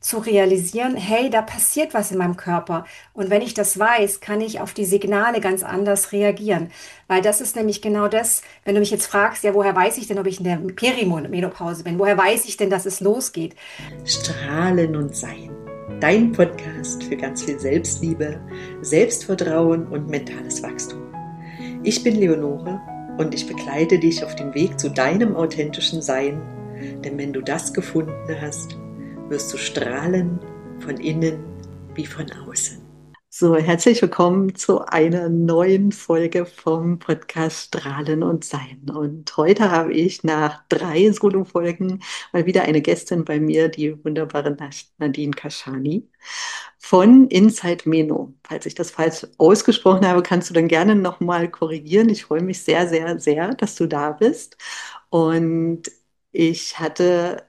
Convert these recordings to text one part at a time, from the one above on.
zu realisieren, hey, da passiert was in meinem Körper. Und wenn ich das weiß, kann ich auf die Signale ganz anders reagieren. Weil das ist nämlich genau das, wenn du mich jetzt fragst, ja, woher weiß ich denn, ob ich in der Perimenopause bin? Woher weiß ich denn, dass es losgeht? Strahlen und Sein. Dein Podcast für ganz viel Selbstliebe, Selbstvertrauen und mentales Wachstum. Ich bin Leonore und ich begleite dich auf dem Weg zu deinem authentischen Sein. Denn wenn du das gefunden hast, wirst du strahlen von innen wie von außen. So, herzlich willkommen zu einer neuen Folge vom Podcast Strahlen und Sein. Und heute habe ich nach 3 Solo-Folgen mal wieder eine Gästin bei mir, die wunderbare Nadine Kashani von Inside Meno. Falls ich das falsch ausgesprochen habe, kannst du dann gerne nochmal korrigieren. Ich freue mich sehr, sehr, sehr, dass du da bist. Und ich hatte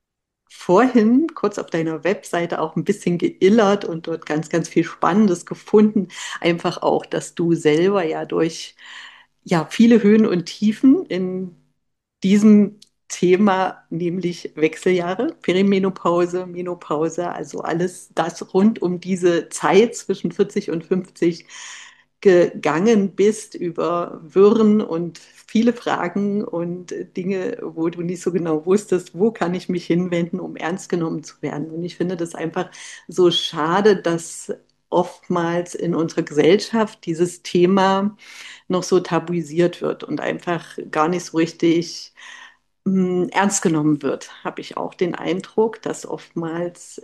vorhin kurz auf deiner Webseite auch ein bisschen geillert und dort ganz, ganz viel Spannendes gefunden. Einfach auch, dass du selber ja durch viele Höhen und Tiefen in diesem Thema, nämlich Wechseljahre, Perimenopause, Menopause, also alles das rund um diese Zeit zwischen 40 und 50 gegangen bist über Wirren und viele Fragen und Dinge, wo du nicht so genau wusstest, wo kann ich mich hinwenden, um ernst genommen zu werden. Und ich finde das einfach so schade, dass oftmals in unserer Gesellschaft dieses Thema noch so tabuisiert wird und einfach gar nicht so richtig ernst genommen wird, habe ich auch den Eindruck, dass oftmals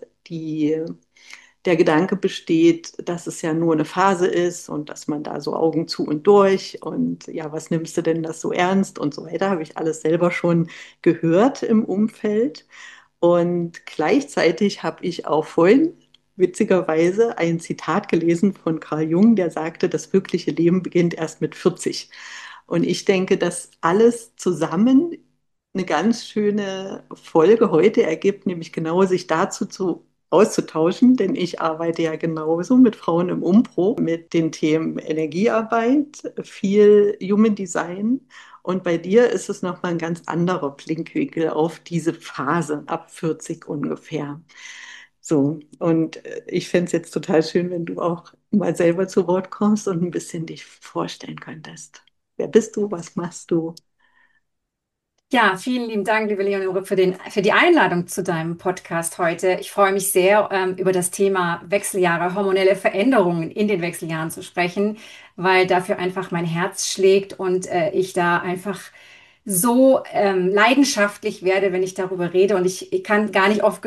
der Gedanke besteht, dass es ja nur eine Phase ist und dass man da so Augen zu und durch und ja, was nimmst du denn das so ernst und so weiter, habe ich alles selber schon gehört im Umfeld. Und gleichzeitig habe ich auch vorhin witzigerweise ein Zitat gelesen von Carl Jung, der sagte, das wirkliche Leben beginnt erst mit 40. Und ich denke, dass alles zusammen eine ganz schöne Folge heute ergibt, nämlich genau sich dazu auszutauschen, denn ich arbeite ja genauso mit Frauen im Umbruch, mit den Themen Energiearbeit, viel Human Design. Und bei dir ist es nochmal ein ganz anderer Blickwinkel auf diese Phase ab 40 ungefähr. So, und ich fände es jetzt total schön, wenn du auch mal selber zu Wort kommst und ein bisschen dich vorstellen könntest. Wer bist du? Was machst du? Ja, vielen lieben Dank, liebe Leonore, für die Einladung zu deinem Podcast heute. Ich freue mich sehr, über das Thema Wechseljahre, hormonelle Veränderungen in den Wechseljahren zu sprechen, weil dafür einfach mein Herz schlägt und ich da einfach so leidenschaftlich werde, wenn ich darüber rede. Und ich kann gar nicht oft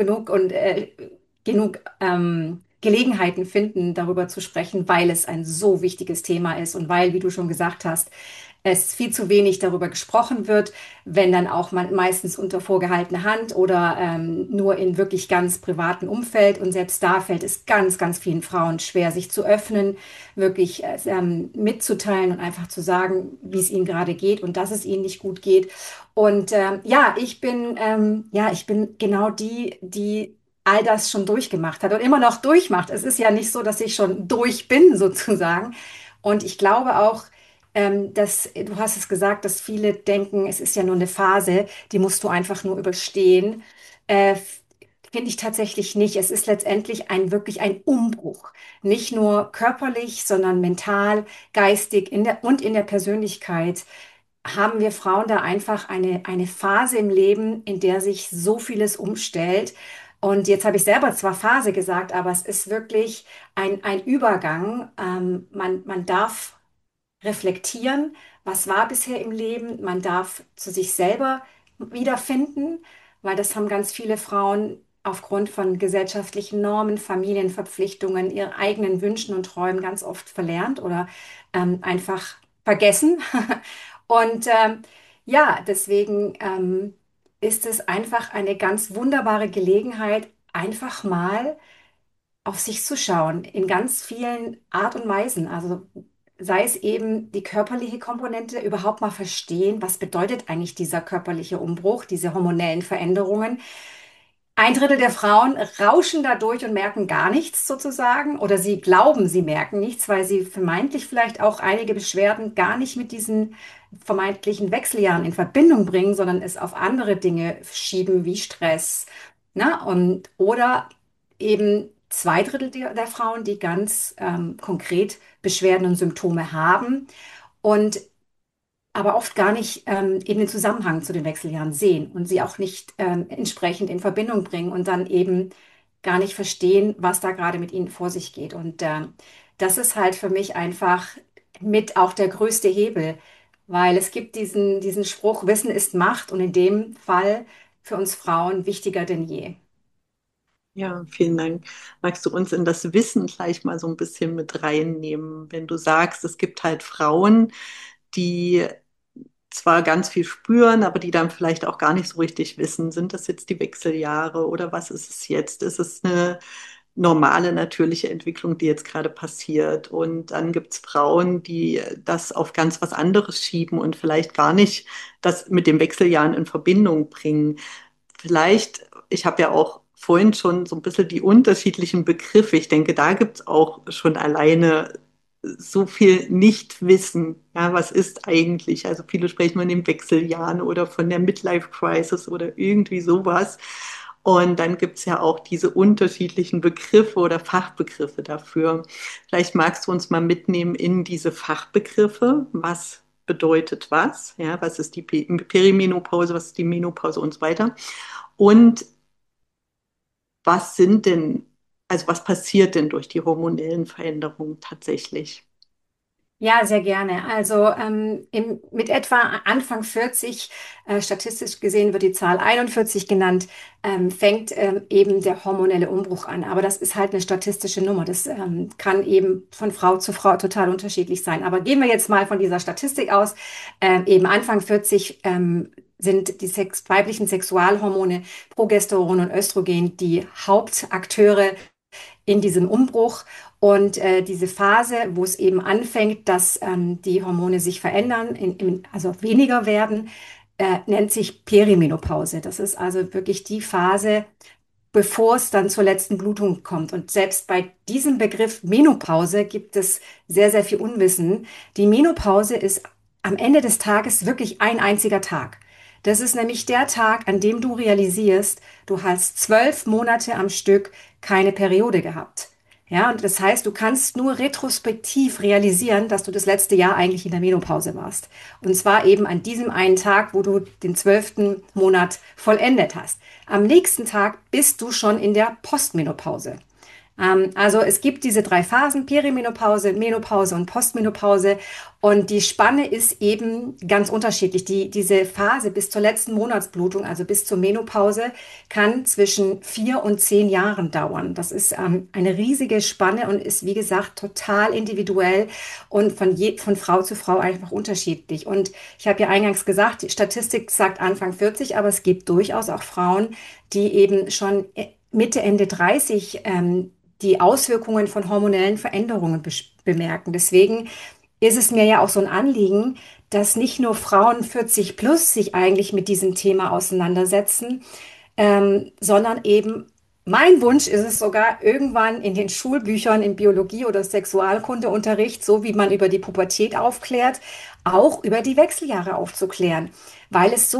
genug Gelegenheiten finden, darüber zu sprechen, weil es ein so wichtiges Thema ist und weil, wie du schon gesagt hast, es viel zu wenig darüber gesprochen wird, wenn dann auch meistens unter vorgehaltener Hand oder nur in wirklich ganz privaten Umfeld. Und selbst da fällt es ganz, ganz vielen Frauen schwer, sich zu öffnen, wirklich mitzuteilen und einfach zu sagen, wie es ihnen gerade geht und dass es ihnen nicht gut geht. Und ich bin genau die all das schon durchgemacht hat und immer noch durchmacht. Es ist ja nicht so, dass ich schon durch bin, sozusagen. Und ich glaube auch, du hast es gesagt, dass viele denken, es ist ja nur eine Phase, die musst du einfach nur überstehen. Finde ich tatsächlich nicht. Es ist letztendlich wirklich ein Umbruch. Nicht nur körperlich, sondern mental, geistig und in der Persönlichkeit haben wir Frauen da einfach eine Phase im Leben, in der sich so vieles umstellt. Und jetzt habe ich selber zwar Phase gesagt, aber es ist wirklich ein Übergang. Man darf reflektieren, was war bisher im Leben. Man darf zu sich selber wiederfinden, weil das haben ganz viele Frauen aufgrund von gesellschaftlichen Normen, Familienverpflichtungen, ihren eigenen Wünschen und Träumen ganz oft verlernt oder einfach vergessen. Und ja, deswegen ist es einfach eine ganz wunderbare Gelegenheit, einfach mal auf sich zu schauen, in ganz vielen Art und Weisen. Also sei es eben die körperliche Komponente, überhaupt mal verstehen, was bedeutet eigentlich dieser körperliche Umbruch, diese hormonellen Veränderungen. Ein Drittel der Frauen rauschen da durch und merken gar nichts sozusagen, oder sie glauben, sie merken nichts, weil sie vermeintlich vielleicht auch einige Beschwerden gar nicht mit diesen vermeintlichen Wechseljahren in Verbindung bringen, sondern es auf andere Dinge schieben wie Stress. Na, oder eben zwei Drittel der Frauen, die ganz konkret Beschwerden und Symptome haben und aber oft gar nicht eben den Zusammenhang zu den Wechseljahren sehen und sie auch nicht entsprechend in Verbindung bringen und dann eben gar nicht verstehen, was da gerade mit ihnen vor sich geht. Und das ist halt für mich einfach mit auch der größte Hebel, weil es gibt diesen Spruch, Wissen ist Macht und in dem Fall für uns Frauen wichtiger denn je. Ja, vielen Dank. Magst du uns in das Wissen gleich mal so ein bisschen mit reinnehmen, wenn du sagst, es gibt halt Frauen, die zwar ganz viel spüren, aber die dann vielleicht auch gar nicht so richtig wissen, sind das jetzt die Wechseljahre oder was ist es jetzt? Ist es eine normale, natürliche Entwicklung, die jetzt gerade passiert? Und dann gibt es Frauen, die das auf ganz was anderes schieben und vielleicht gar nicht das mit den Wechseljahren in Verbindung bringen. Vielleicht, ich habe ja auch vorhin schon so ein bisschen die unterschiedlichen Begriffe. Ich denke, da gibt es auch schon alleine so viel Nichtwissen. Ja, was ist eigentlich? Also viele sprechen von den Wechseljahren oder von der Midlife Crisis oder irgendwie sowas. Und dann gibt es ja auch diese unterschiedlichen Begriffe oder Fachbegriffe dafür. Vielleicht magst du uns mal mitnehmen in diese Fachbegriffe. Was bedeutet was? Ja, was ist die Perimenopause, was ist die Menopause und so weiter? Und was sind denn, also was passiert denn durch die hormonellen Veränderungen tatsächlich? Ja, sehr gerne. Also mit etwa Anfang 40, statistisch gesehen wird die Zahl 41 genannt, fängt eben der hormonelle Umbruch an. Aber das ist halt eine statistische Nummer. Das kann eben von Frau zu Frau total unterschiedlich sein. Aber gehen wir jetzt mal von dieser Statistik aus. Eben Anfang 40 sind die weiblichen Sexualhormone Progesteron und Östrogen die Hauptakteure in diesem Umbruch. Und diese Phase, wo es eben anfängt, dass die Hormone sich verändern, also weniger werden, nennt sich Perimenopause. Das ist also wirklich die Phase, bevor es dann zur letzten Blutung kommt. Und selbst bei diesem Begriff Menopause gibt es sehr, sehr viel Unwissen. Die Menopause ist am Ende des Tages wirklich ein einziger Tag. Das ist nämlich der Tag, an dem du realisierst, du hast 12 Monate am Stück keine Periode gehabt. Ja, und das heißt, du kannst nur retrospektiv realisieren, dass du das letzte Jahr eigentlich in der Menopause warst. Und zwar eben an diesem einen Tag, wo du den 12. Monat vollendet hast. Am nächsten Tag bist du schon in der Postmenopause. Also es gibt diese drei Phasen, Perimenopause, Menopause und Postmenopause. Und die Spanne ist eben ganz unterschiedlich. Diese Phase bis zur letzten Monatsblutung, also bis zur Menopause, kann zwischen 4 und 10 Jahren dauern. Das ist eine riesige Spanne und ist, wie gesagt, total individuell und von Frau zu Frau einfach unterschiedlich. Und ich habe ja eingangs gesagt, die Statistik sagt Anfang 40, aber es gibt durchaus auch Frauen, die eben schon Mitte, Ende 30 die Auswirkungen von hormonellen Veränderungen bemerken. Deswegen ist es mir ja auch so ein Anliegen, dass nicht nur Frauen 40 plus sich eigentlich mit diesem Thema auseinandersetzen, sondern eben mein Wunsch ist es sogar irgendwann in den Schulbüchern im Biologie- oder Sexualkundeunterricht, so wie man über die Pubertät aufklärt, auch über die Wechseljahre aufzuklären, weil es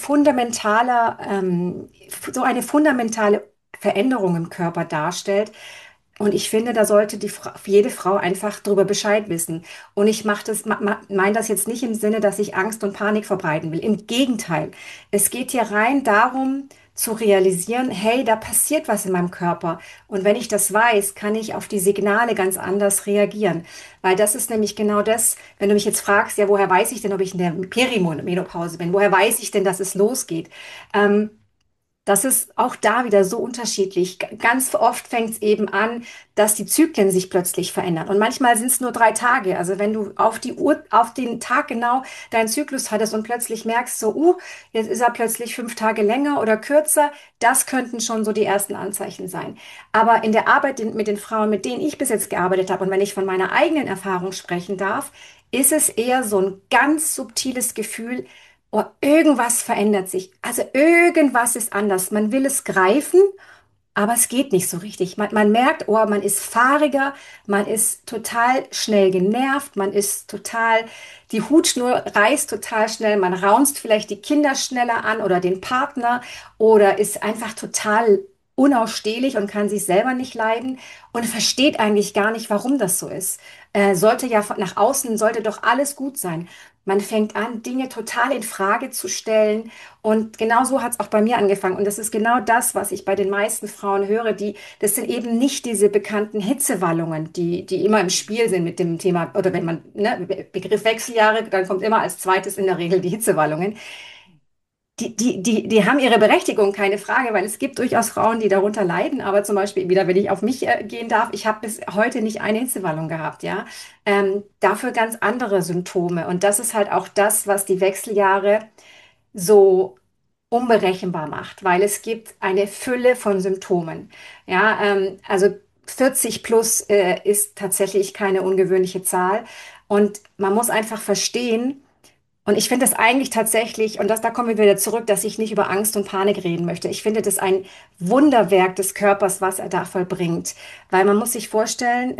so eine fundamentale Veränderung im Körper darstellt, und ich finde, da sollte jede Frau einfach darüber Bescheid wissen. Und ich meine das jetzt nicht im Sinne, dass ich Angst und Panik verbreiten will. Im Gegenteil. Es geht hier rein darum, zu realisieren, hey, da passiert was in meinem Körper. Und wenn ich das weiß, kann ich auf die Signale ganz anders reagieren. Weil das ist nämlich genau das, wenn du mich jetzt fragst, ja, woher weiß ich denn, ob ich in der Perimenopause bin? Woher weiß ich denn, dass es losgeht? Ähm, Das ist auch da wieder so unterschiedlich. Ganz oft fängt es eben an, dass die Zyklen sich plötzlich verändern. Und manchmal sind es nur 3 Tage. Also wenn du auf die Uhr, auf den Tag genau deinen Zyklus hattest und plötzlich merkst, so, jetzt ist er plötzlich 5 Tage länger oder kürzer, das könnten schon so die ersten Anzeichen sein. Aber in der Arbeit mit den Frauen, mit denen ich bis jetzt gearbeitet habe, und wenn ich von meiner eigenen Erfahrung sprechen darf, ist es eher so ein ganz subtiles Gefühl, oh, irgendwas verändert sich. Also irgendwas ist anders. Man will es greifen, aber es geht nicht so richtig. Man merkt, oh, man ist fahriger, man ist total schnell genervt, die Hutschnur reißt total schnell, man raunzt vielleicht die Kinder schneller an oder den Partner oder ist einfach total unausstehlich und kann sich selber nicht leiden und versteht eigentlich gar nicht, warum das so ist. Sollte ja nach außen, sollte doch alles gut sein. Man fängt an, Dinge total in Frage zu stellen. Und genau so hat es auch bei mir angefangen. Und das ist genau das, was ich bei den meisten Frauen höre. Das sind eben nicht diese bekannten Hitzewallungen, die immer im Spiel sind mit dem Thema, oder wenn man, ne, Begriff Wechseljahre, dann kommt immer als zweites in der Regel die Hitzewallungen. Die haben ihre Berechtigung, keine Frage, weil es gibt durchaus Frauen, die darunter leiden. Aber zum Beispiel wieder, wenn ich auf mich gehen darf, ich habe bis heute nicht eine Hitzewallung gehabt, ja. Dafür ganz andere Symptome. Und das ist halt auch das, was die Wechseljahre so unberechenbar macht, weil es gibt eine Fülle von Symptomen. Ja, also 40 plus ist tatsächlich keine ungewöhnliche Zahl. Und man muss einfach verstehen, und ich finde das eigentlich tatsächlich, und da kommen wir wieder zurück, dass ich nicht über Angst und Panik reden möchte. Ich finde das ein Wunderwerk des Körpers, was er da vollbringt. Weil man muss sich vorstellen,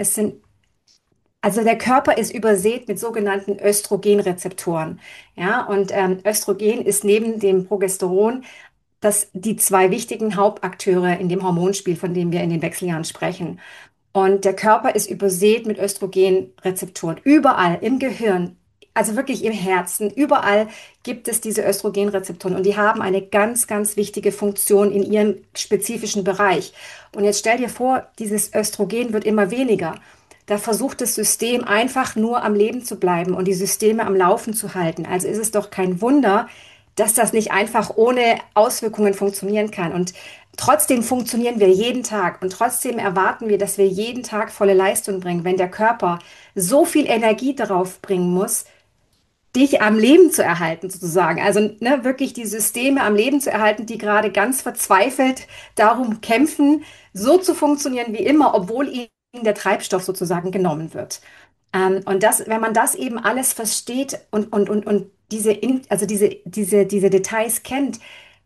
also der Körper ist übersät mit sogenannten Östrogenrezeptoren. Ja, und Östrogen ist neben dem Progesteron die zwei wichtigen Hauptakteure in dem Hormonspiel, von dem wir in den Wechseljahren sprechen. Und der Körper ist übersät mit Östrogenrezeptoren. Überall im Gehirn, also wirklich im Herzen, überall gibt es diese Östrogenrezeptoren und die haben eine ganz, ganz wichtige Funktion in ihrem spezifischen Bereich. Und jetzt stell dir vor, dieses Östrogen wird immer weniger. Da versucht das System einfach nur am Leben zu bleiben und die Systeme am Laufen zu halten. Also ist es doch kein Wunder, dass das nicht einfach ohne Auswirkungen funktionieren kann. Und trotzdem funktionieren wir jeden Tag und trotzdem erwarten wir, dass wir jeden Tag volle Leistung bringen, wenn der Körper so viel Energie darauf bringen muss, dich am Leben zu erhalten, sozusagen. Also ne, wirklich die Systeme am Leben zu erhalten, die gerade ganz verzweifelt darum kämpfen, so zu funktionieren wie immer, obwohl ihnen der Treibstoff sozusagen genommen wird. Und wenn man das eben alles versteht und diese Details kennt,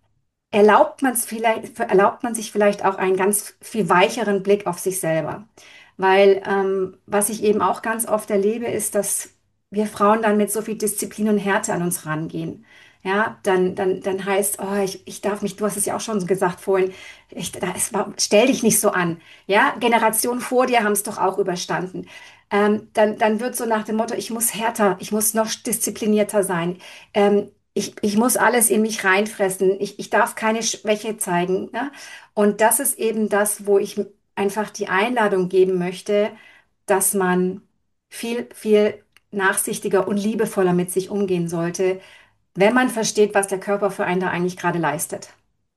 erlaubt man sich vielleicht auch einen ganz viel weicheren Blick auf sich selber. Weil was ich eben auch ganz oft erlebe, ist, dass wir Frauen dann mit so viel Disziplin und Härte an uns rangehen. Ja, dann heißt, oh, ich darf mich, du hast es ja auch schon gesagt vorhin, stell dich nicht so an. Ja, Generationen vor dir haben es doch auch überstanden. Dann wird so nach dem Motto, ich muss härter, ich muss noch disziplinierter sein. Ich muss alles in mich reinfressen. Ich darf keine Schwäche zeigen. Ne? Und das ist eben das, wo ich einfach die Einladung geben möchte, dass man viel, viel nachsichtiger und liebevoller mit sich umgehen sollte, wenn man versteht, was der Körper für einen da eigentlich gerade leistet.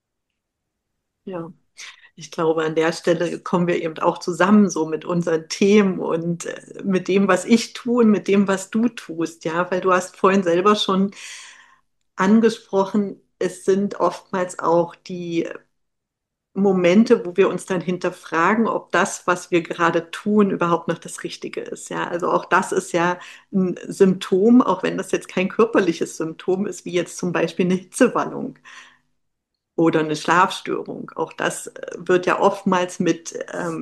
Ja. Ich glaube, an der Stelle kommen wir eben auch zusammen so mit unseren Themen und mit dem, was ich tue und mit dem, was du tust, ja, weil du hast vorhin selber schon angesprochen, es sind oftmals auch die Momente, wo wir uns dann hinterfragen, ob das, was wir gerade tun, überhaupt noch das Richtige ist. Ja, also auch das ist ja ein Symptom, auch wenn das jetzt kein körperliches Symptom ist, wie jetzt zum Beispiel eine Hitzewallung oder eine Schlafstörung. Auch das wird ja oftmals mit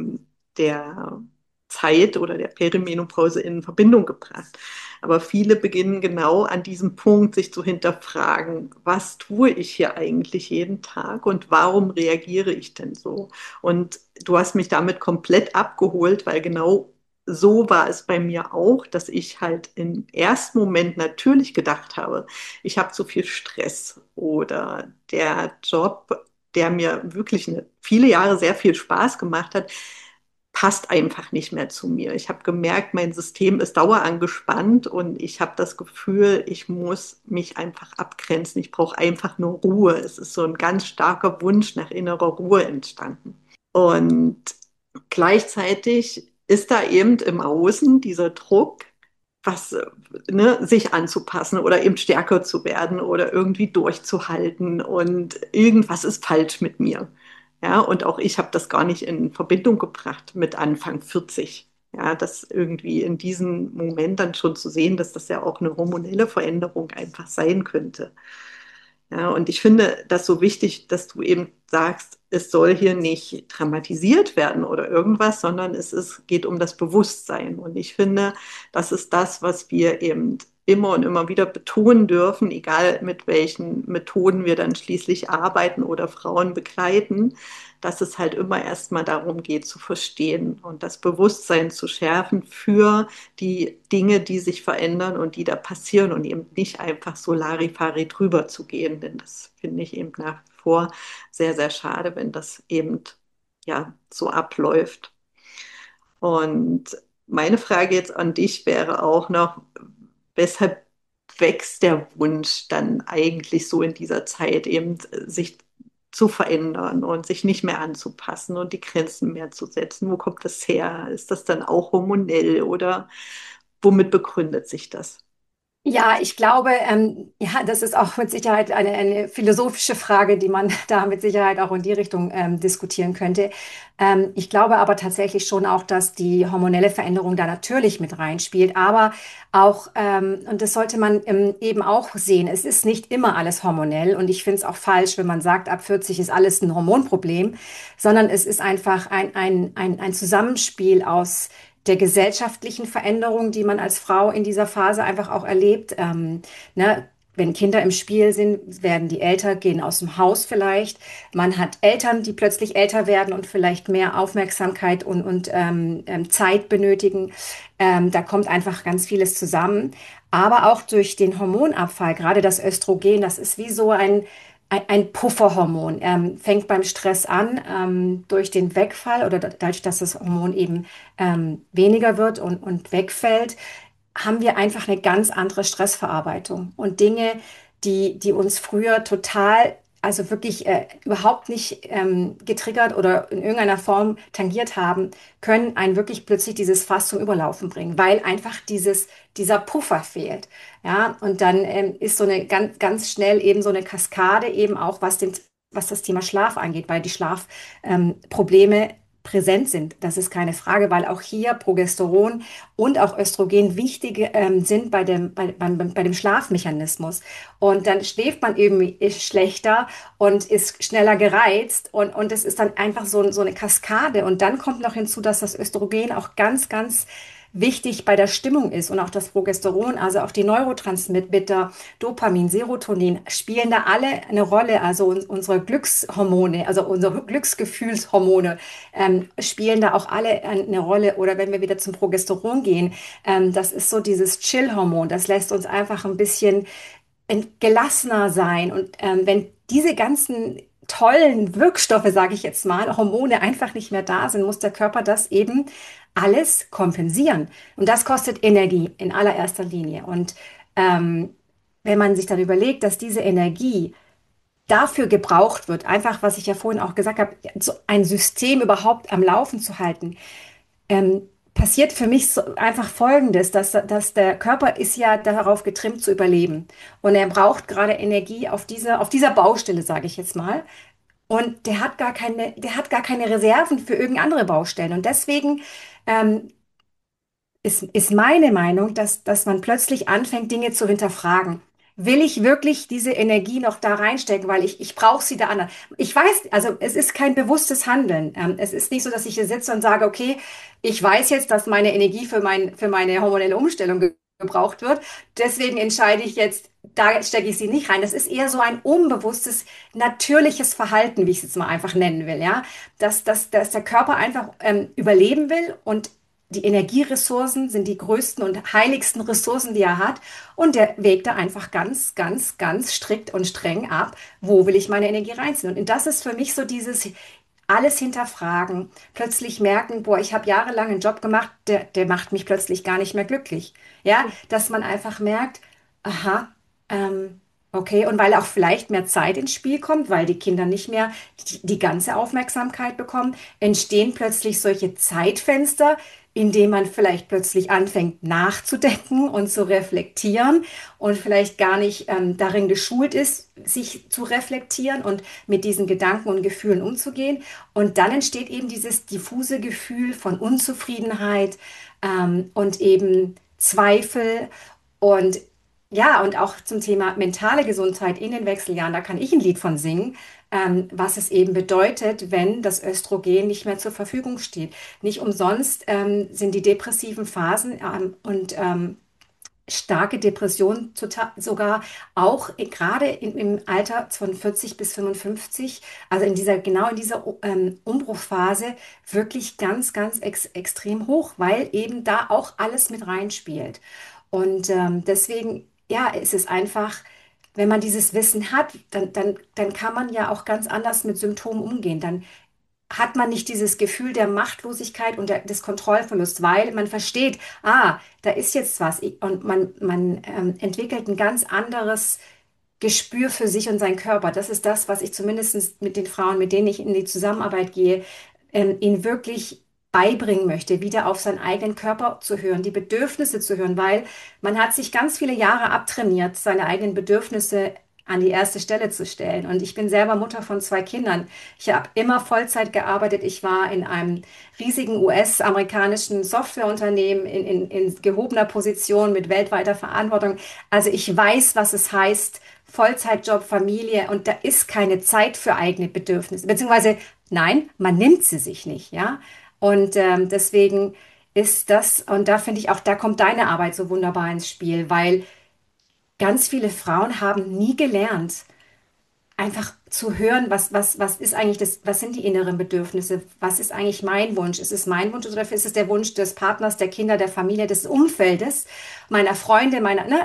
der Zeit oder der Perimenopause in Verbindung gebracht. Aber viele beginnen genau an diesem Punkt, sich zu hinterfragen, was tue ich hier eigentlich jeden Tag und warum reagiere ich denn so? Und du hast mich damit komplett abgeholt, weil genau so war es bei mir auch, dass ich halt im ersten Moment natürlich gedacht habe, ich habe zu viel Stress oder der Job, der mir wirklich viele Jahre sehr viel Spaß gemacht hat, passt einfach nicht mehr zu mir. Ich habe gemerkt, mein System ist dauerangespannt und ich habe das Gefühl, ich muss mich einfach abgrenzen. Ich brauche einfach nur Ruhe. Es ist so ein ganz starker Wunsch nach innerer Ruhe entstanden. Und gleichzeitig ist da eben im Außen dieser Druck, was, ne, sich anzupassen oder eben stärker zu werden oder irgendwie durchzuhalten und irgendwas ist falsch mit mir. Ja, und auch ich habe das gar nicht in Verbindung gebracht mit Anfang 40. Ja, das irgendwie in diesem Moment dann schon zu sehen, dass das ja auch eine hormonelle Veränderung einfach sein könnte. Ja, und ich finde das so wichtig, dass du eben sagst, es soll hier nicht dramatisiert werden oder irgendwas, sondern geht um das Bewusstsein. Und ich finde, das ist das, was wir eben immer und immer wieder betonen dürfen, egal mit welchen Methoden wir dann schließlich arbeiten oder Frauen begleiten, dass es halt immer erstmal darum geht zu verstehen und das Bewusstsein zu schärfen für die Dinge, die sich verändern und die da passieren und eben nicht einfach so Larifari drüber zu gehen, denn das finde ich eben nach wie vor sehr, sehr schade, wenn das eben ja so abläuft. Und meine Frage jetzt an dich wäre auch noch, weshalb wächst der Wunsch dann eigentlich so in dieser Zeit eben sich zu verändern und sich nicht mehr anzupassen und die Grenzen mehr zu setzen? Wo kommt das her? Ist das dann auch hormonell oder womit begründet sich das? Ja, ich glaube, ja, das ist auch mit Sicherheit eine philosophische Frage, die man da mit Sicherheit auch in die Richtung diskutieren könnte. Ich glaube aber tatsächlich schon auch, dass die hormonelle Veränderung da natürlich mit reinspielt, aber auch, und das sollte man eben auch sehen, es ist nicht immer alles hormonell und ich finde es auch falsch, wenn man sagt, ab 40 ist alles ein Hormonproblem, sondern es ist einfach ein Zusammenspiel aus der gesellschaftlichen Veränderung, die man als Frau in dieser Phase einfach auch erlebt. Ne? Wenn Kinder im Spiel sind, werden die älter, gehen aus dem Haus vielleicht. Man hat Eltern, die plötzlich älter werden und vielleicht mehr Aufmerksamkeit und Zeit benötigen. Da kommt einfach ganz vieles zusammen. Aber auch durch den Hormonabfall, gerade das Östrogen, das ist wie so ein Pufferhormon, fängt beim Stress an, durch den Wegfall oder dadurch, dass das Hormon eben weniger wird und wegfällt, haben wir einfach eine ganz andere Stressverarbeitung und Dinge, die uns früher total, also wirklich überhaupt nicht getriggert oder in irgendeiner Form tangiert haben, können einen wirklich plötzlich dieses Fass zum Überlaufen bringen, weil einfach dieser Puffer fehlt. Ja, und dann ist so eine ganz schnell eben so eine Kaskade eben auch, was das Thema Schlaf angeht, weil die Schlafprobleme präsent sind. Das ist keine Frage, weil auch hier Progesteron und auch Östrogen wichtig sind bei dem Schlafmechanismus. Und dann schläft man eben schlechter und ist schneller gereizt und es ist dann einfach so eine Kaskade. Und dann kommt noch hinzu, dass das Östrogen auch ganz wichtig bei der Stimmung ist und auch das Progesteron, also auch die Neurotransmitter, Dopamin, Serotonin, spielen da alle eine Rolle. Also unsere Glückshormone, also unsere Glücksgefühlshormone spielen da auch alle eine Rolle. Oder wenn wir wieder zum Progesteron gehen, das ist so dieses Chill-Hormon, das lässt uns einfach ein bisschen gelassener sein. Und wenn diese ganzen tollen Wirkstoffe, sage ich jetzt mal, Hormone einfach nicht mehr da sind, muss der Körper das eben alles kompensieren. Und das kostet Energie in allererster Linie. Und ähm, wenn man sich dann überlegt, dass diese Energie dafür gebraucht wird, einfach, was ich ja vorhin auch gesagt habe, so ein System überhaupt am Laufen zu halten, passiert für mich so einfach Folgendes, dass der Körper ist ja darauf getrimmt zu überleben. Und er braucht gerade Energie auf dieser Baustelle, sage ich jetzt mal. Und der hat gar keine Reserven für irgendeine andere Baustellen. Und deswegen ähm, ist meine Meinung, dass man plötzlich anfängt, Dinge zu hinterfragen. Will ich wirklich diese Energie noch da reinstecken, weil ich brauche sie da an. Ich weiß, also es ist kein bewusstes Handeln. Es ist nicht so, dass ich hier sitze und sage, okay, ich weiß jetzt, dass meine Energie für meine hormonelle Umstellung gebraucht wird. Deswegen entscheide ich jetzt, da stecke ich sie nicht rein. Das ist eher so ein unbewusstes, natürliches Verhalten, wie ich es jetzt mal einfach nennen will, ja. Dass der Körper einfach überleben will und die Energieressourcen sind die größten und heiligsten Ressourcen, die er hat. Und der wägt da einfach ganz strikt und streng ab, wo will ich meine Energie reinziehen. Und das ist für mich so dieses alles hinterfragen, plötzlich merken, boah, ich habe jahrelang einen Job gemacht, der macht mich plötzlich gar nicht mehr glücklich. Ja, dass man einfach merkt, aha, okay, und weil auch vielleicht mehr Zeit ins Spiel kommt, weil die Kinder nicht mehr die ganze Aufmerksamkeit bekommen, entstehen plötzlich solche Zeitfenster, in denen man vielleicht plötzlich anfängt nachzudenken und zu reflektieren und vielleicht gar nicht darin geschult ist, sich zu reflektieren und mit diesen Gedanken und Gefühlen umzugehen. Und dann entsteht eben dieses diffuse Gefühl von Unzufriedenheit und eben Zweifel und ja, und auch zum Thema mentale Gesundheit in den Wechseljahren, da kann ich ein Lied von singen, was es eben bedeutet, wenn das Östrogen nicht mehr zur Verfügung steht. Nicht umsonst sind die depressiven Phasen starke Depressionen sogar auch gerade im Alter von 40 bis 55, also genau in dieser Umbruchphase wirklich ganz, ganz extrem hoch, weil eben da auch alles mit reinspielt. Und deswegen, ja, ist es einfach, wenn man dieses Wissen hat, dann kann man ja auch ganz anders mit Symptomen umgehen. Dann hat man nicht dieses Gefühl der Machtlosigkeit und des Kontrollverlusts, weil man versteht, da ist jetzt was und man entwickelt ein ganz anderes Gespür für sich und seinen Körper. Das ist das, was ich zumindest mit den Frauen, mit denen ich in die Zusammenarbeit gehe, ihnen wirklich beibringen möchte, wieder auf seinen eigenen Körper zu hören, die Bedürfnisse zu hören, weil man hat sich ganz viele Jahre abtrainiert, seine eigenen Bedürfnisse an die erste Stelle zu stellen. Und ich bin selber Mutter von 2 Kindern. Ich habe immer Vollzeit gearbeitet. Ich war in einem riesigen US-amerikanischen Softwareunternehmen in gehobener Position mit weltweiter Verantwortung. Also ich weiß, was es heißt, Vollzeitjob, Familie, und da ist keine Zeit für eigene Bedürfnisse. Beziehungsweise, nein, man nimmt sie sich nicht, ja. Und deswegen ist das, und da finde ich auch, da kommt deine Arbeit so wunderbar ins Spiel, weil ganz viele Frauen haben nie gelernt, einfach zu hören, was ist eigentlich was sind die inneren Bedürfnisse? Was ist eigentlich mein Wunsch? Ist es mein Wunsch oder ist es der Wunsch des Partners, der Kinder, der Familie, des Umfeldes, meiner Freunde,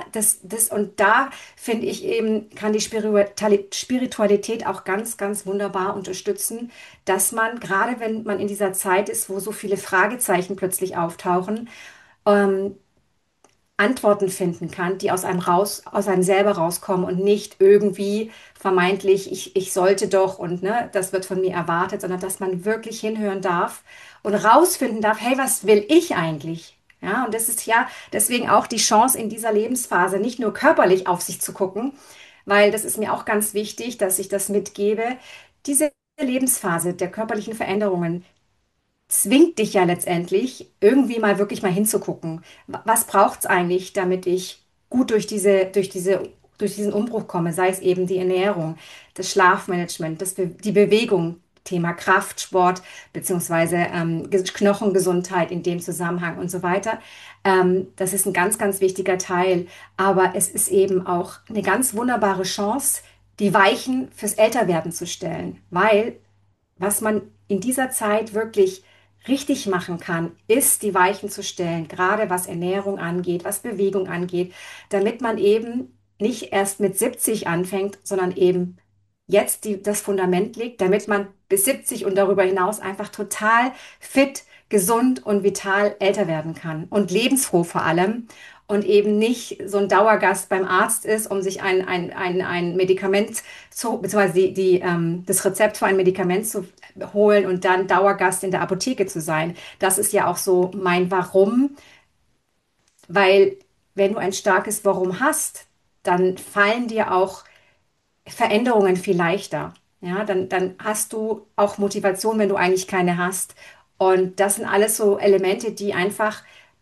und da finde ich eben, kann die Spiritualität auch ganz, ganz wunderbar unterstützen, dass man, gerade wenn man in dieser Zeit ist, wo so viele Fragezeichen plötzlich auftauchen, ähm, Antworten finden kann, die aus einem selber rauskommen und nicht irgendwie vermeintlich, ich sollte doch und ne, das wird von mir erwartet, sondern dass man wirklich hinhören darf und rausfinden darf, hey, was will ich eigentlich? Ja, und das ist ja deswegen auch die Chance in dieser Lebensphase, nicht nur körperlich auf sich zu gucken, weil das ist mir auch ganz wichtig, dass ich das mitgebe. Diese Lebensphase der körperlichen Veränderungen zwingt dich ja letztendlich, irgendwie mal wirklich mal hinzugucken. Was braucht es eigentlich, damit ich gut durch diesen Umbruch komme? Sei es eben die Ernährung, das Schlafmanagement, die Bewegung, Thema Kraft, Sport, beziehungsweise Knochengesundheit in dem Zusammenhang und so weiter. Das ist ein ganz, ganz wichtiger Teil. Aber es ist eben auch eine ganz wunderbare Chance, die Weichen fürs Älterwerden zu stellen, weil was man in dieser Zeit wirklich richtig machen kann, ist die Weichen zu stellen, gerade was Ernährung angeht, was Bewegung angeht, damit man eben nicht erst mit 70 anfängt, sondern eben jetzt das Fundament legt, damit man bis 70 und darüber hinaus einfach total fit, gesund und vital älter werden kann und lebensfroh vor allem und eben nicht so ein Dauergast beim Arzt ist, um sich ein Medikament beziehungsweise das Rezept für ein Medikament zu holen und dann Dauergast in der Apotheke zu sein. Das ist ja auch so mein Warum, weil wenn du ein starkes Warum hast, dann fallen dir auch Veränderungen viel leichter. Ja, dann hast du auch Motivation, wenn du eigentlich keine hast. Und das sind alles so Elemente, die einfach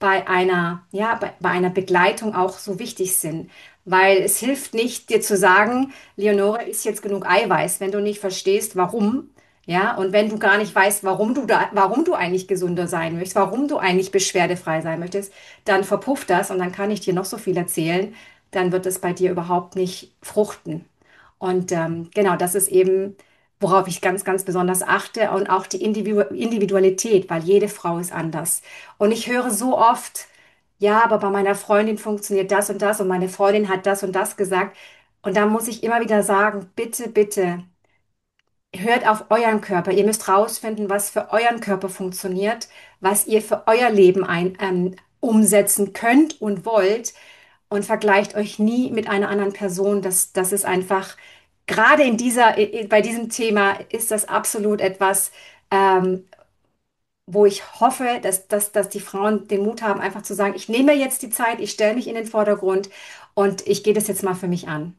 bei einer Begleitung auch so wichtig sind. Weil es hilft nicht, dir zu sagen, Leonore, isst jetzt genug Eiweiß, wenn du nicht verstehst, warum. Ja, und wenn du gar nicht weißt, warum du eigentlich gesünder sein möchtest, warum du eigentlich beschwerdefrei sein möchtest, dann verpufft das und dann kann ich dir noch so viel erzählen, dann wird es bei dir überhaupt nicht fruchten. Und genau, das ist eben, worauf ich ganz, ganz besonders achte und auch die Individualität, weil jede Frau ist anders. Und ich höre so oft, ja, aber bei meiner Freundin funktioniert das und meine Freundin hat das und das gesagt. Und da muss ich immer wieder sagen, bitte, bitte, hört auf euren Körper. Ihr müsst rausfinden, was für euren Körper funktioniert, was ihr für euer Leben umsetzen könnt und wollt und vergleicht euch nie mit einer anderen Person. Das ist einfach, gerade bei diesem Thema ist das absolut etwas, ähm, wo ich hoffe, dass die Frauen den Mut haben, einfach zu sagen, ich nehme mir jetzt die Zeit, ich stelle mich in den Vordergrund und ich gehe das jetzt mal für mich an.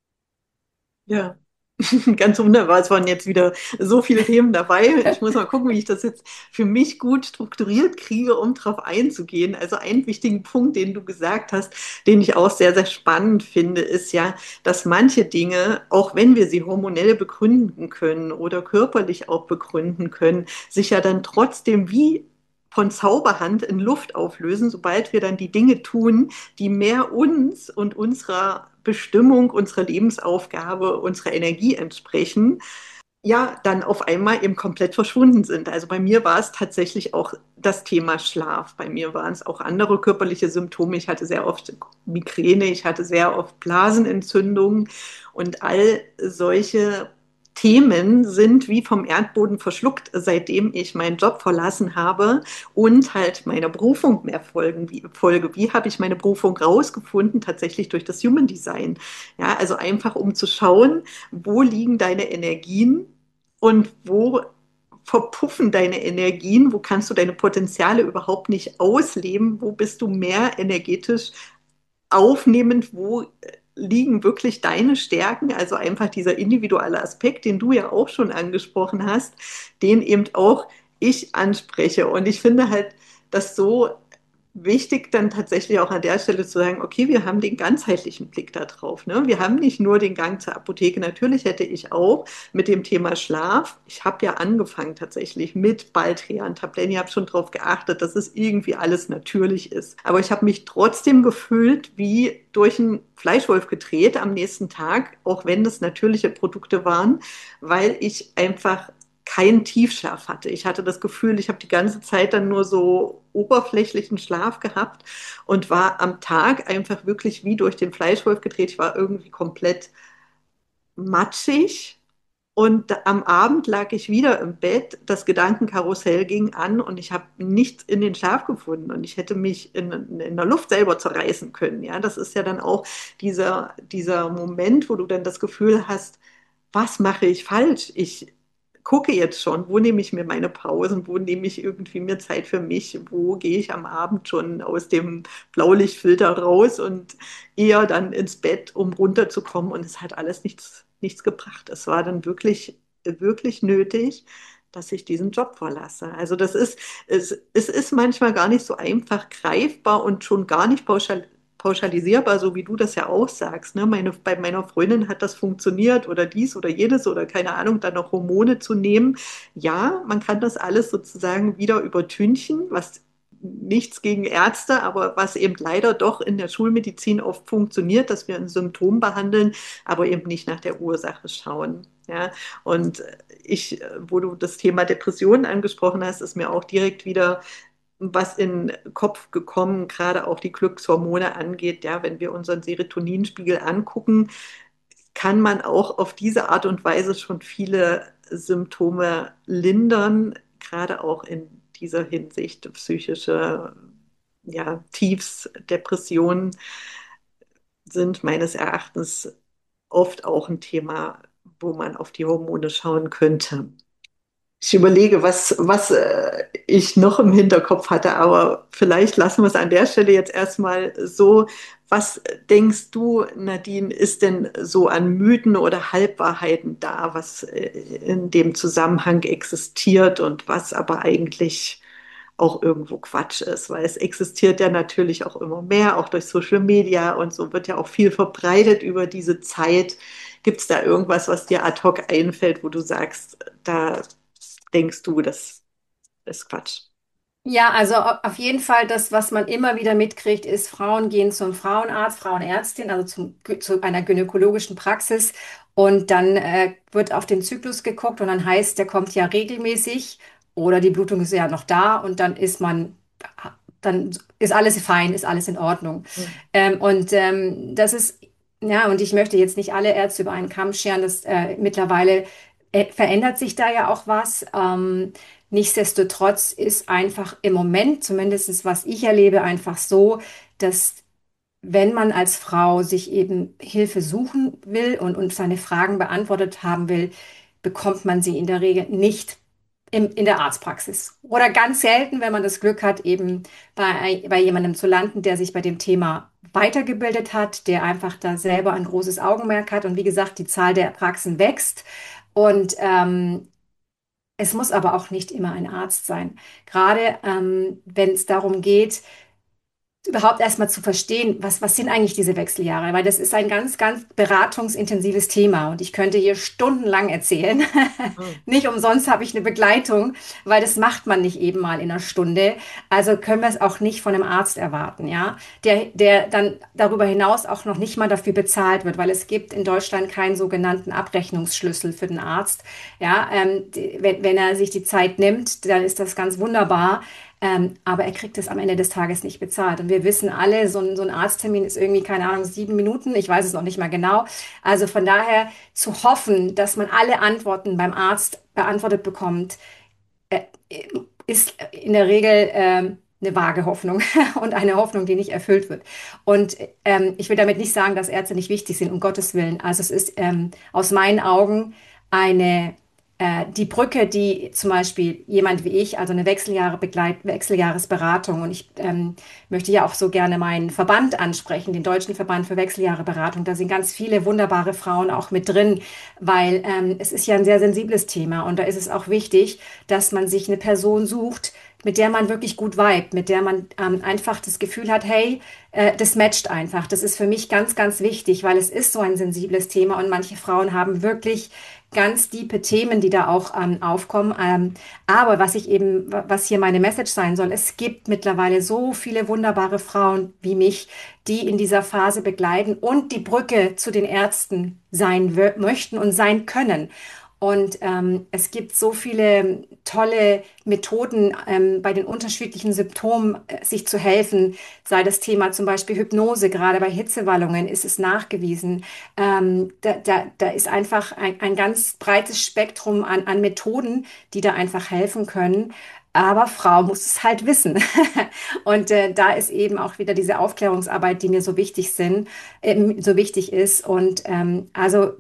Ja, ganz wunderbar. Es waren jetzt wieder so viele Themen dabei. Ich muss mal gucken, wie ich das jetzt für mich gut strukturiert kriege, um darauf einzugehen. Also einen wichtigen Punkt, den du gesagt hast, den ich auch sehr, sehr spannend finde, ist ja, dass manche Dinge, auch wenn wir sie hormonell begründen können oder körperlich auch begründen können, sich ja dann trotzdem wie von Zauberhand in Luft auflösen, sobald wir dann die Dinge tun, die mehr uns und unserer Bestimmung, unserer Lebensaufgabe, unserer Energie entsprechen, ja, dann auf einmal eben komplett verschwunden sind. Also bei mir war es tatsächlich auch das Thema Schlaf. Bei mir waren es auch andere körperliche Symptome. Ich hatte sehr oft Migräne, ich hatte sehr oft Blasenentzündungen und all solche Themen sind wie vom Erdboden verschluckt, seitdem ich meinen Job verlassen habe und halt meiner Berufung mehr folge. Wie habe ich meine Berufung rausgefunden? Tatsächlich durch das Human Design. Ja, also einfach um zu schauen, wo liegen deine Energien und wo verpuffen deine Energien, wo kannst du deine Potenziale überhaupt nicht ausleben, wo bist du mehr energetisch aufnehmend, wo liegen wirklich deine Stärken, also einfach dieser individuelle Aspekt, den du ja auch schon angesprochen hast, den eben auch ich anspreche. Und ich finde halt das so wichtig, dann tatsächlich auch an der Stelle zu sagen, okay, wir haben den ganzheitlichen Blick da drauf. Ne? Wir haben nicht nur den Gang zur Apotheke. Natürlich hätte ich auch mit dem Thema Schlaf, ich habe ja angefangen tatsächlich mit Baldrian-Tabletten, ich habe schon darauf geachtet, dass es irgendwie alles natürlich ist. Aber ich habe mich trotzdem gefühlt wie durch einen Fleischwolf gedreht am nächsten Tag, auch wenn das natürliche Produkte waren, weil ich einfach keinen Tiefschlaf hatte. Ich hatte das Gefühl, ich habe die ganze Zeit dann nur so oberflächlichen Schlaf gehabt und war am Tag einfach wirklich wie durch den Fleischwolf gedreht. Ich war irgendwie komplett matschig und am Abend lag ich wieder im Bett, das Gedankenkarussell ging an und ich habe nichts in den Schlaf gefunden und ich hätte mich in der Luft selber zerreißen können. Ja, das ist ja dann auch dieser Moment, wo du dann das Gefühl hast, was mache ich falsch? Ich gucke jetzt schon, wo nehme ich mir meine Pausen, wo nehme ich irgendwie mir Zeit für mich, wo gehe ich am Abend schon aus dem Blaulichtfilter raus und eher dann ins Bett, um runterzukommen. Und es hat alles nichts gebracht. Es war dann wirklich nötig, dass ich diesen Job verlasse. Also es ist manchmal gar nicht so einfach greifbar und schon gar nicht pauschalisierbar, so wie du das ja auch sagst. Ne? Bei meiner Freundin hat das funktioniert oder dies oder jenes oder keine Ahnung, dann noch Hormone zu nehmen. Ja, man kann das alles sozusagen wieder übertünchen, was nichts gegen Ärzte, aber was eben leider doch in der Schulmedizin oft funktioniert, dass wir ein Symptom behandeln, aber eben nicht nach der Ursache schauen. Ja, und wo du das Thema Depressionen angesprochen hast, ist mir auch direkt wieder was in den Kopf gekommen, gerade auch die Glückshormone angeht. Ja, wenn wir unseren Serotoninspiegel angucken, kann man auch auf diese Art und Weise schon viele Symptome lindern, gerade auch in dieser Hinsicht psychische, ja, Tiefs, Depressionen sind meines Erachtens oft auch ein Thema, wo man auf die Hormone schauen könnte. Ich überlege, was ich noch im Hinterkopf hatte, aber vielleicht lassen wir es an der Stelle jetzt erstmal so. Was denkst du, Nadine, ist denn so an Mythen oder Halbwahrheiten da, was in dem Zusammenhang existiert und was aber eigentlich auch irgendwo Quatsch ist? Weil es existiert ja natürlich auch immer mehr, auch durch Social Media und so wird ja auch viel verbreitet über diese Zeit. Gibt es da irgendwas, was dir ad hoc einfällt, wo du sagst, da denkst du, das ist Quatsch? Ja, also auf jeden Fall das, was man immer wieder mitkriegt, ist, Frauen gehen zum Frauenarzt, Frauenärztin, also zu einer gynäkologischen Praxis und dann wird auf den Zyklus geguckt und dann heißt, der kommt ja regelmäßig oder die Blutung ist ja noch da und dann ist alles fein, ist alles in Ordnung. Das ist, ja, und ich möchte jetzt nicht alle Ärzte über einen Kamm scheren, mittlerweile verändert sich da ja auch was. Nichtsdestotrotz ist einfach im Moment, zumindest was ich erlebe, einfach so, dass wenn man als Frau sich eben Hilfe suchen will und seine Fragen beantwortet haben will, bekommt man sie in der Regel nicht in der Arztpraxis. Oder ganz selten, wenn man das Glück hat, eben bei jemandem zu landen, der sich bei dem Thema weitergebildet hat, der einfach da selber ein großes Augenmerk hat. Und wie gesagt, die Zahl der Praxen wächst. Und es muss aber auch nicht immer ein Arzt sein. Gerade wenn es darum geht, überhaupt erstmal zu verstehen, was sind eigentlich diese Wechseljahre, weil das ist ein ganz, ganz beratungsintensives Thema und ich könnte hier stundenlang erzählen. Mhm. Nicht umsonst habe ich eine Begleitung, weil das macht man nicht eben mal in einer Stunde. Also können wir es auch nicht von einem Arzt erwarten, ja, der dann darüber hinaus auch noch nicht mal dafür bezahlt wird, weil es gibt in Deutschland keinen sogenannten Abrechnungsschlüssel für den Arzt. Ja, wenn er sich die Zeit nimmt, dann ist das ganz wunderbar. Aber er kriegt es am Ende des Tages nicht bezahlt. Und wir wissen alle, so ein Arzttermin ist irgendwie, keine Ahnung, 7 Minuten. Ich weiß es noch nicht mal genau. Also von daher zu hoffen, dass man alle Antworten beim Arzt beantwortet bekommt, äh, ist in der Regel eine vage Hoffnung und eine Hoffnung, die nicht erfüllt wird. Und ich will damit nicht sagen, dass Ärzte nicht wichtig sind, um Gottes Willen. Also es ist aus meinen Augen die Brücke, die zum Beispiel jemand wie ich, also eine Wechseljahresberatung, und ich möchte ja auch so gerne meinen Verband ansprechen, den Deutschen Verband für Wechseljahreberatung. Da sind ganz viele wunderbare Frauen auch mit drin, weil es ist ja ein sehr sensibles Thema und da ist es auch wichtig, dass man sich eine Person sucht, mit der man wirklich gut vibet, mit der man einfach das Gefühl hat, hey, das matcht einfach. Das ist für mich ganz, ganz wichtig, weil es ist so ein sensibles Thema und manche Frauen haben wirklich ganz tiefe Themen, die da auch aufkommen. Aber was hier meine Message sein soll, es gibt mittlerweile so viele wunderbare Frauen wie mich, die in dieser Phase begleiten und die Brücke zu den Ärzten sein möchten und sein können. Und es gibt so viele tolle Methoden, bei den unterschiedlichen Symptomen sich zu helfen. Sei das Thema zum Beispiel Hypnose, gerade bei Hitzewallungen ist es nachgewiesen. Da ist einfach ein ganz breites Spektrum an Methoden, die da einfach helfen können. Aber Frau muss es halt wissen. Und da ist eben auch wieder diese Aufklärungsarbeit, die mir so wichtig ist. Und also